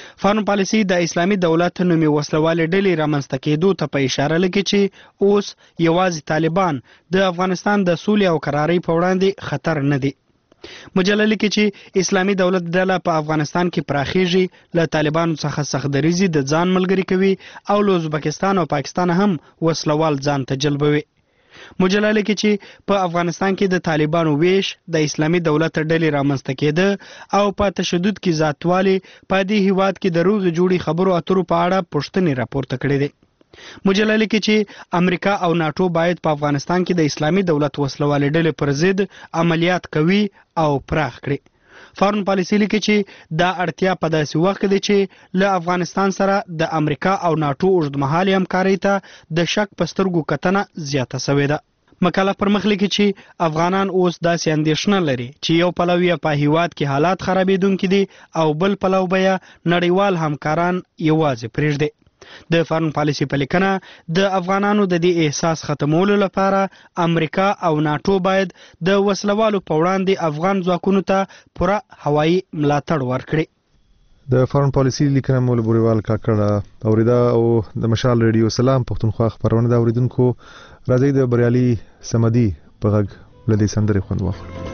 فارن پالیسي د اسلامي دولت نومي وسلوالې ډلې رامنځته کېدو ته په اشاره لګي چې اوس یوازې طالبان د افغانستان د سولې او قرارۍ په وړاندې خطر نه دي. مجله لیکي چې اسلامي دولت ډله په افغانستان کې پراخیږي، له طالبانو څخه سخت دریزي د ځان ملګري کوي او له ازبکستان او پاکستان هم وسلوال ځان ته جلبوي. مجله لیکي چې په افغانستان کې د طالبانو ویش د اسلامي دولت ډلې رامنځته کېده او په تشدد کې زیاتوالی په دې هیواد کې د روغې جوړې خبرو اترو په اړه پوښتنې راپورته کړې دي. مجله لیکي چې امریکا او ناټو باید په افغانستان کې د اسلامي دولت وسلوالې ډلې پر ضد عملیات کوي او پراخ کړي. فارن پالیسي لیکي چې دا اړتیا په داسې وخت کې ده چې له افغانستان سره د امریکا او ناټو اوږدمهالې همکارۍ ته د شک په سترګو کتنه زیاته شوې ده. مقاله پر مخ لیکي چې افغانان اوس داسې اندېښنه لري چې یو پلو یې په هیواد کې حالات خرابېدونکي دي او بل پلو به یې نړیوال همکاران یوازې پرېږدي. د فارن پالیسي په لیکنه د افغانانو د دې احساس ختمولو لپاره امریکا او ناټو باید د وسلوالو په وړاندې افغان ځواکونو ته پوره هوایي ملاتړ ورکړي. د فارن پالیسي لیکنه مول بوريوال کاکړه اوریدا او د مشال ریډیو سلام پښتونخوا خبرونه د اوریدونکو راځي د بریالي سمدي په غږ لدی سندري خوند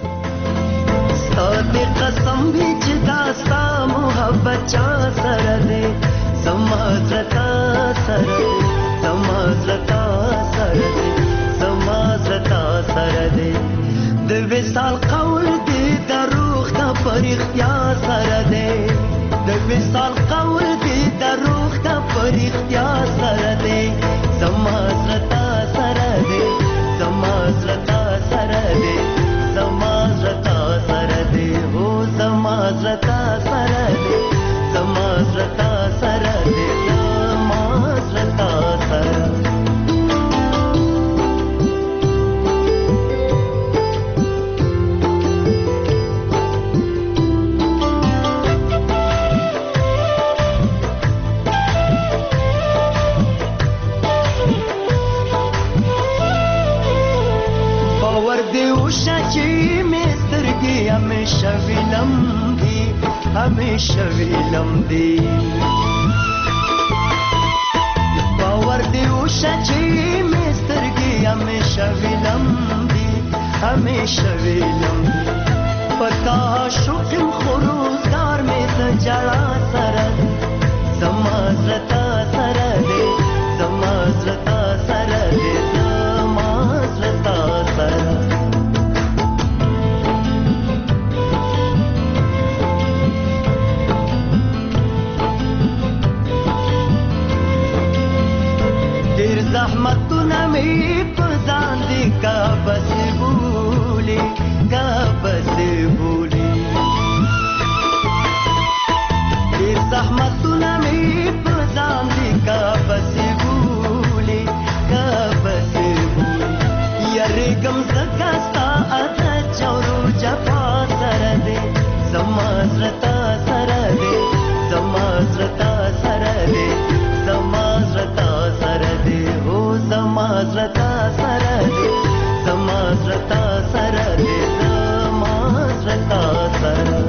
واخلو. ستاسو قسم وی چې داستا محبت چا سره دې سمازرتا سره دې سمازرتا سره دې سمازرتا سره دې د وصال قول دې د روح د پرختیا سره دې د وصال قول دې د روح د پرختیا سره دې سمازرتا سره دې سمازرتا سره دې سمازرتا سره دې هو سمازرتا سره دې سمازرتا سره دې سمازرتا سره باور دې وشه چې مې سترګې همیشه وینم دي همیشه وینم دي باور دې وشه چې مې سترګې همیشه وینم دي همیشه وینم دي پتا شوقم خروزګار مې د جړا سره سمازرتا سره دې سمازرتا سره دې سمازرتا سره زحمتونه مې په ځان دي کا بس بولي کا بس بولي ډېر زحمتونه مې په ځان دي کا بس بولي کا بس بولي یارېږم ځکه ستا عادت چورو جفا سره دی سمازرتا سره دی سمازرتا سره دی سمازرتا سره دی هو سمازرتا سره دی سمازرتا سره دی سمازرتا سره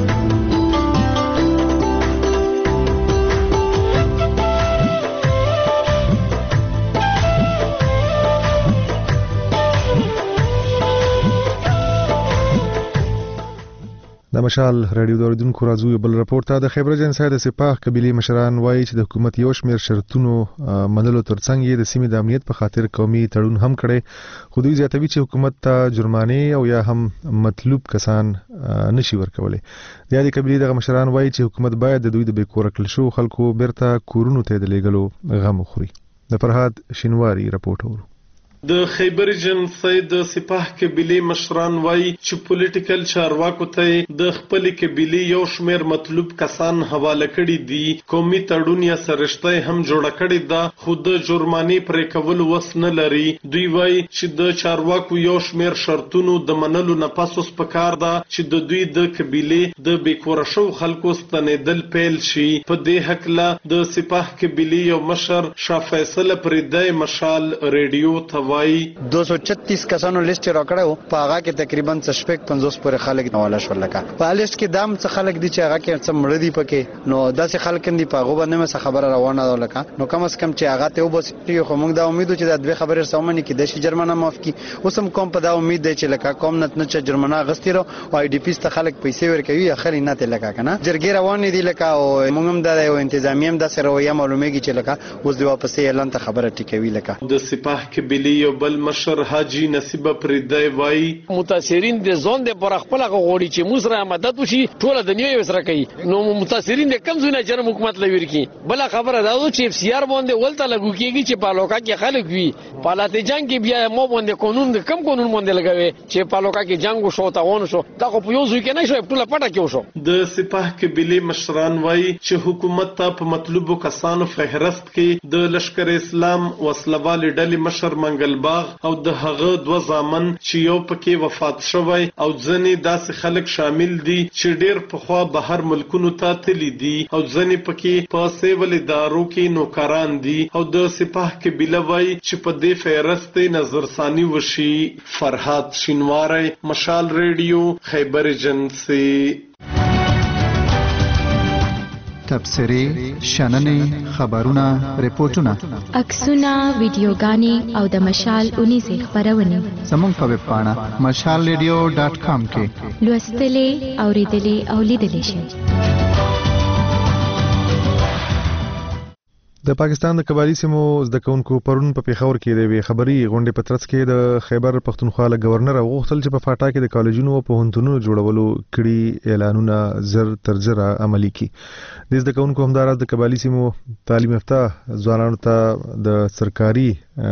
د مشال رادیو د اوریدونکو راځو بل راپور ته د خیبر جنسای د سپاه قبيله مشران وایي چې د حکومت یو شمېر شرطونو منلو ترڅنګ یې د سیمې د امنیت په خاطر قومي تړون هم کړي، خو دوی زیاتوي چې حکومت ته جرمانه او یا هم مطلوب کسان نشي ورکولای. د دې قبيله د مشران وایي چې حکومت باید د دوی د بیکور کړل شو خلکو بیرته کورونو ته د لېګلو غم خوري. د فرهاد شینواری راپورټ ورو. د خیبر جنسای د سپاه قبيله مشران وایي چې پولیټیکل چارواکو ته د خپل قبيله یو شمېر مطلوب کسان حواله کړي دي، قومي تړون یا سرشته هم جوړ کړي ده، خو د جرمانې پرې کول وس نه لري. دوی وایي چې د چارواکو یو شمېر شرطونو د منلو نه پس اوس پکار ده چې د دوی د قبيله د بیکوره شو خلکو ستنېدل پیل شي. په دې هکله د سپاه قبيله یو مشر شاه فیصل پردی مشال ریډیو ته وایي دو سو چتیس کسانو لیست راکړو په هغه کې تقریبا شپږ پنځوس پورې خلک حواله شول. لکه په لیست کې دام څه خلک دي چې هغه کې څه مړ دي پکې، نو داسې خلک دي په هغه باندې مې خبره روانه ده. لکه نو کم از کم چې هغه ته وبسي، خو موږ دا امید چې دا دوه خبرې سمونه کې د شي جرمانه معاف کی. اوس هم کوم په دا امید دی چې لکه کوم نت نه چې جرمانه غستې رو او آی ډی پی ست خلک پیسې ورکوي اخري نه ته لکه کنه جرګې روان دي. لکه او موږ هم دا یو انتظامیه هم د سره ویا معلومیږي چې لکه اوس دی واپس اعلان ته خبره ټیکوي. لکه د سپاه قبلی یو بل مشر حاجی نصیب پردای وایي متاثرین د زون د پر خپل غوړي چې موږ سره مدد وشي ټول دنیا یې سره کوي. نو متاثرین د کم زونه چې حکومت لوي کی بل خبره دا چې اف سی آر باندې ولته لګو کیږي چې پالوکا کې خلک وي پالات جنگ کې بیا مو باندې قانون د کم قانون باندې لګوي چې پالوکا کې جنگ وشو تا ونه شو دا خو په یو ځای کې نه شو ټول پټه کې وشو. د سپاه قبلی مشران وایي چې حکومت ته په مطلوبو کسانو فهرست کې د لشکر اسلام وسلوال ډلې مشر منګل باغ او د هغه دوه ځامن چې یو پکې وفات شوی او ځنې داسې خلک شامل دي چې ډیر پخوا بهر ملکونو ته تللی دي او ځنې پکې په سیول ادارو کې نوکران دي او د سپاه قبیله وایي چې په دې فهرست نظرثانی وشي. فرهاد شینواری، مشال ریډیو، خیبر ایجنسی. تبصرې، شننې، خبرونه، ریپورتونه، عکسونه، ویډیوګانې او د مشال اونیزې خپرونې زموږ په ویب پاڼه مشال ریډیو ډاټ کام کې لوستلې، اوریدلې او لیدلې شئ. د پاکستان د قبایلی سیمو زده کوونکو پرون په پیښور کې د وی خبري غونډې په ترڅ کې د خیبر پښتونخوا له گورنر غوښتل چې په فاټا کې د کالجونو او پوهنتونونو جوړولو کړي اعلانونه زر تر زر عملی کړي. د زده کوونکو همدارس د قبایلی سیمو تعلیم یافته ځوانانو ته د سرکاري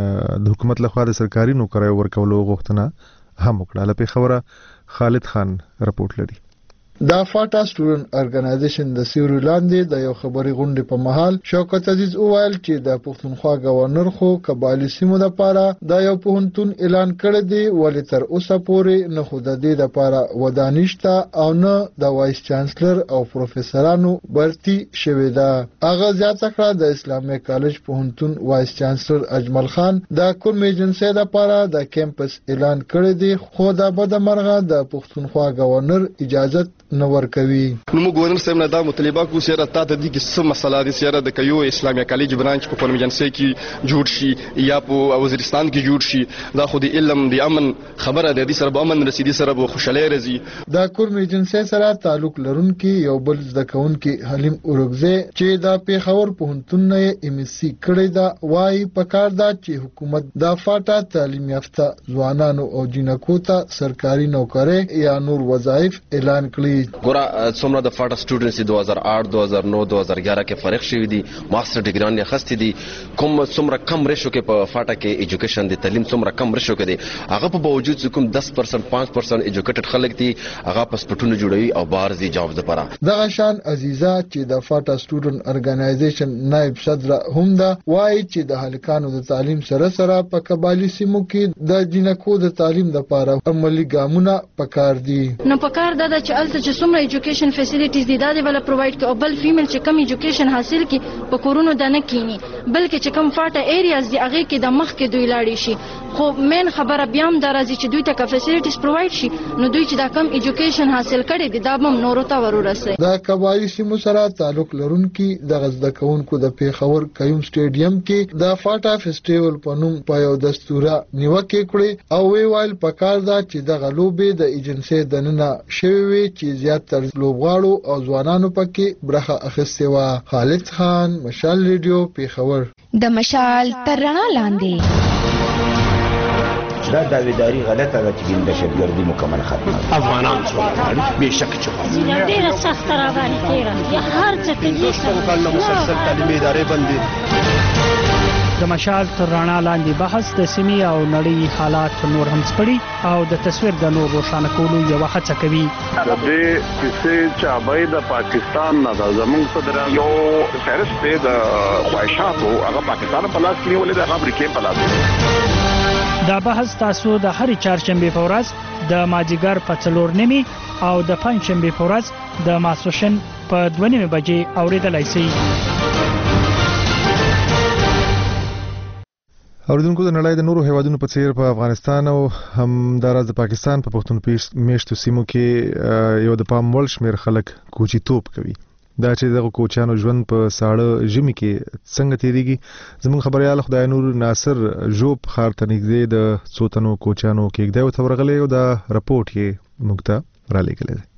د حکومت لخوا د سرکاري نوکریو ورکولو غوښتنه هم وکړه. له پیښوره خالد خان رپورټ لري. دا فاټا سټوډنټ ارګنایزیشن د سیوري لاندې د یو خبري غونډې په محل شوکت عزیز اوایل چې د پښتونخوا گورنر خو قبایلی سیمو لپاره د یو پوهنتون اعلان کړی دی ولې تر اوسه پورې نه خو د دې لپاره ودانشته او نه د وایس چانسلر او پروفیسورانو برتی شوی ده. هغه زیاته کړه د اسلامي کالج پوهنتون وایس چانسلر اجمل خان د کوم ایجنسی لپاره د کیمپس اعلان کړی دی خو د بدمرغه د پښتونخوا گورنر اجازه نور کوي. نو موږ ګورنر صاحب نه دا مطالبه کوو چې راته د دې کې څه مسله دي چې د کيو اسلامي کالج برانچ په کوم ایجنسی کې جوړ شي یا په وزیرستان کې جوړ شي. دا خو د علم د امن خبره ده، د سره به امن رسیدي سره به خوشاله راځي. دا کوم ایجنسی سره تعلق لرونکي یو بل ځکهونکي حلیم اورګزه چې دا پیښور پوهنتون نه ایم اس سی کړی دا وايي پکار دا چې حکومت دا فاټا تعلیم یافته ځوانانو او جنکو ته سرکاري نوکری یا نور وظایف اعلان کړي. ګوره څومره د فاټا سټوډنټس دو هزار آٹھ دو هزار نو دو هزار گیارہ کې فارغ شوي دي، ماستر ډیګران یې خستې دي. کوم څومره کم ریشو کې په فاټا کې ایجوکیشن د تعلیم څومره کم ریشو کې دي، هغه په باوجود چې کوم دس پرسنټ پانچ پرسنټ ایجوکیټډ خلک دي هغه پاسپورټونه جوړوي او بهر ځي جابز لپاره. دغه شان عزیزه چې د فاټا سټوډنټ ارګنایزیشن نائب صدر هم ده وایي چې د هلکانو د تعلیم سره سره په قبایلی سیمو کې د جنکو د تعلیم لپاره عملی ګامونه پکار دي. نو پکار ده چې الته چې څومره ایجوکیشن فیسیلیټیز دي دا دی ولا پرووایډ کوي او بل فیمیل چې کم ایجوکیشن حاصل کی په کورونو د نه کینی بلکې چې کم فاټا ایریاز دی هغه کې د مخ کې دوی لاړی شي. خو مین خبره بیا هم درازي چې دوی ته فیسیلیټیز پرووایډ شي نو دوی چې دا کم ایجوکیشن حاصل کړي دي دا هم نورو ته ورورسي. دا قبایلی سیمو سره تعلق لرونکي د غزد کوونکو د پیښور کيوم سټیډیم کې د فاټا فیسټیوال په نوم په یو دستوره نیوکه کړې او وی وایل پکار دا چې د غلوبې د ایجنسی د ننه شوی چې زیات تر لوبغاړو او ځوانانو پکې برخه اخیستې وه. خالد خان، مشال ریډیو، پیښور. د مشال تر رڼا لاندې دا داویداری غلطه ده چې د دهشتګردي مکمل ختمه افغانان څو غواړي بهشکه چې ډیره سخته راغلې تیره یا هر څه کې دوستو کله مسلسل تعلیمي ادارې بندي. د مشال تر رڼا لاندې بحث د سیمې او نړۍ حالات نور هم سپړي او د تصویر د نور روښانه کولو یو هڅه کوي. د دې کیسې چابای د پاکستان نه د زموږ صدر یو فهرست د خواهشاتو هغه پاکستان په لاس کې نیولې د امریکا په لاس. دا بحث تاسو د هرې چهارشنبې په ورځ د مازیګر په څلور نیمې او د پنځشنبې په ورځ د ماسپښین په دوه نیمې بجې اوریدلای شئ. اوریدونکو د نړۍ د نورو هیوادونو په څیر په افغانستان او هم دراز د پاکستان په پښتون میشتو سیمو کې یو د پام وړ شمیر خلک کوچی توپ کوي. دا چې دغه کوچانو ژوند په ساړه ژمي کې څنګه تیریږي زموږ خبريال خدای نور ناصر جوب خار ته نږدې د څو تنو کوچانو کې د ورغلې او دا رپورټ یې موږ ته را لېږلی دی.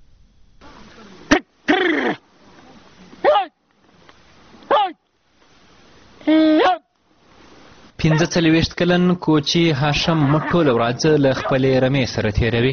پنځه څلوېښت کلن کوچي هاشم ټوله ورځ له خپلې رمې سره تېروي.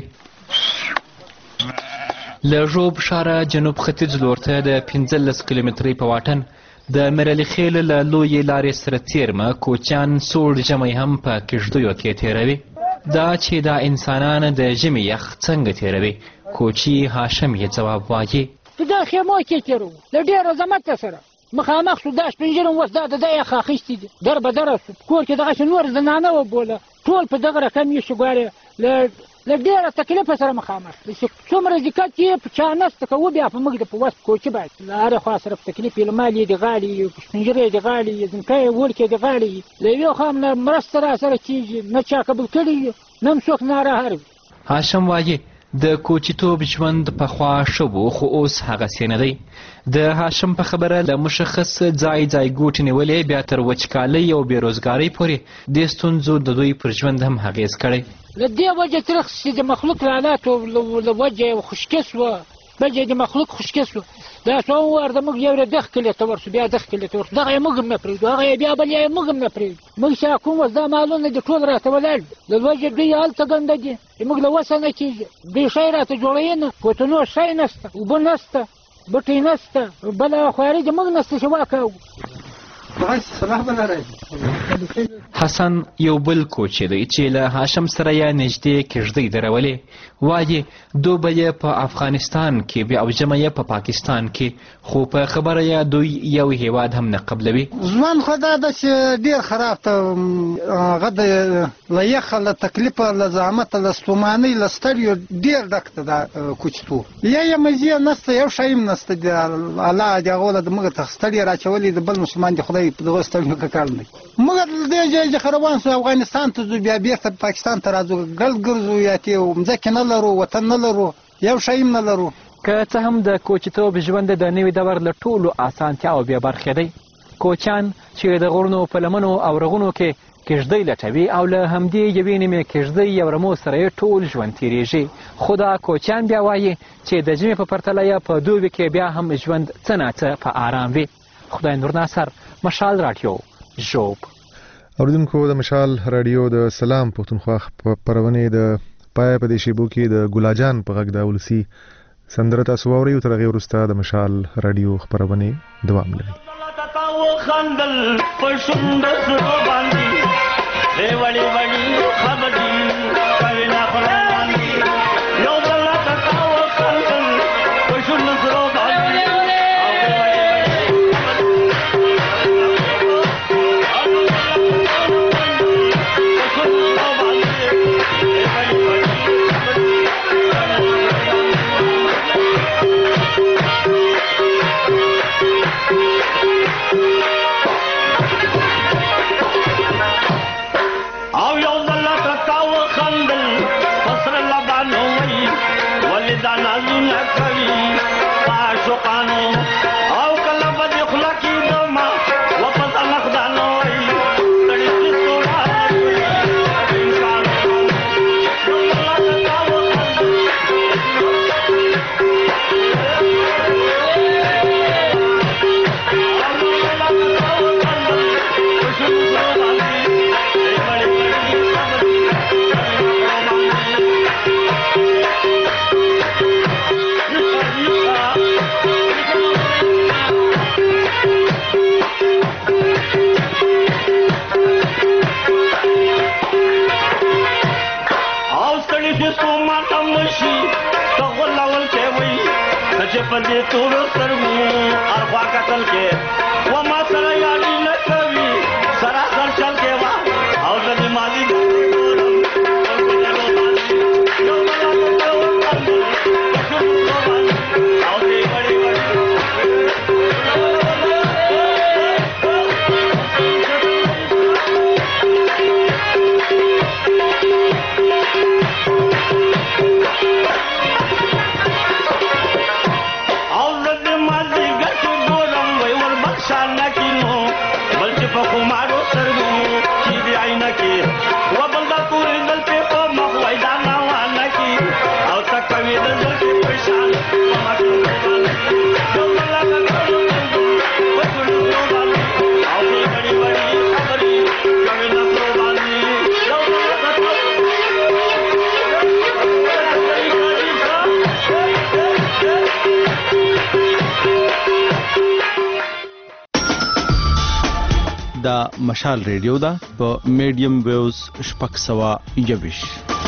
له ژوب ښاره جنوب ختیځ لور ته د پنځلس کیلومترۍ په واټن د میرعلي خیل له لویې لارې سره تېرمه کوچیان سوړ ژمی هم په کښتیو کې تېروي. دا چې دا انسانان د ژمي یخ څنګه تېروي کوچي هاشم یې ځواب وایي. په دا خیمو کې تېرو له ډېر عظمت سره مخامخ شو دا سپین ږیرم اوس دا د ده یخ اخیستي دي در به دره شو کور کې دغسې نور زنانه وبوله ټول په دغه رقم یې شو ګوارې له ډېره تکلیفه سره مخامخ چې څومره دقت یې په چا نسته کوو بیا په موږ د په وس کوچي باید له هرې خوا سره په تکلیف یې له مال یې د غاړې په سپین ږیری یې د غاړې ځمکه یې وړکې د غاړې له یوې خوا هم نه مرسته را سره کېږي نه چا قبول کړي نه هم څوک ناراهر وي. هاشم وایي د کوچیتوب ژوند پخوا ښه و خو اوس هغسې نه دی. د هاشم په خبره له مشخص ځای ځای ګوټې نیولې بیا تر وچکالۍ او بېروزګارۍ پورې دې ستونزو د دوی پر ژوند هم اغېز کړی. له دې وجه ترخ چې د مخلوق له حالاتو له وجه خشکه سوه بجه د مخلوق خشکه سوه دا څو وار د موږ یو دغ کلي ته ورسو بیا دغ کلي ته ورسو دغه یې موږ هم نه پرېږدو هغه یې بیا بل یې موږ هم نه پرېږدو. موږ چې کوم وس دا مالونه دي ټول راته ولاړ دي له وجه دوی هلته ګنده دي چې موږ له وسه نه کېږي دوی شی راته جوړوي نه پوتنو شی نسته اوبه نسته بټۍ نسته بله خواري د موږ نسته چې واکاو. حسن یو بل کوچی دی چې له هاشم سره یې نږدې کښتۍ درولې وایي دوبه یې په افغانستان کې بیا او ژمی یې په پاکستان کې خو په خبره یې دوی یو هیواد هم نه قبلوي. ژوند خو دا ده چې ډېر خراب ته هغه د له یخه له تکلیفه له زحمته له ستومانۍ له ستړیو ډېر ډک ته دا کوچتوب یا یې مزې نسته یو شی هم نسته د الله د هغو له د موږ ته ستړی راچولي د بل مسلمان د خدای په دغه ستړیو کې کار نه کوي. موږ د دې ځای څخه روان سو افغانستان ته ځو بیا بېرته پاکستان ته راځو ګل ګرځو یا تې مځکې نه لرو وطن نه لرو یو شی هم نه لرو. که څه هم د کوچیتوب ژوند د نوي دور له ټولو اسانتیاو بیا برخې دی. کوچیان چې د غرونو په لمنو او رغونو کې کښتۍ لټوي او له همدې یوې نیمې کښتۍ یا رمو سره یې ټول ژوند تېرېږي. خو دا کوچیان بیا وایي چې د ژمي په پرتله یې په دوبي کې بیا هم ژوند څه ناڅه په آرام وي. خدای نور ناصر مشال راډیو ژوب. اوریدونکو د مشال راډیو د سلام پښتونخوا خپرونې د پای په دې شیبو کې د ګلاجان په غږ د ولسي سندره تاسو واورئ او تر هغې وروسته د مشال راډیو خپرونې دوام لري. خندل په شونډه سرو باندې ای وړي وړي خبرې کوي نه خبره باندې یو بل ته تاو خندل په شونډه سرو باندې په دې ټولو سترګو اړخوا کتل کې و ما سره یادي نه کوي سراسر چل کې وا او د دې ماضي دا مشال ریډیو ده په میډیم ویوز شپږ سوه یوویشت.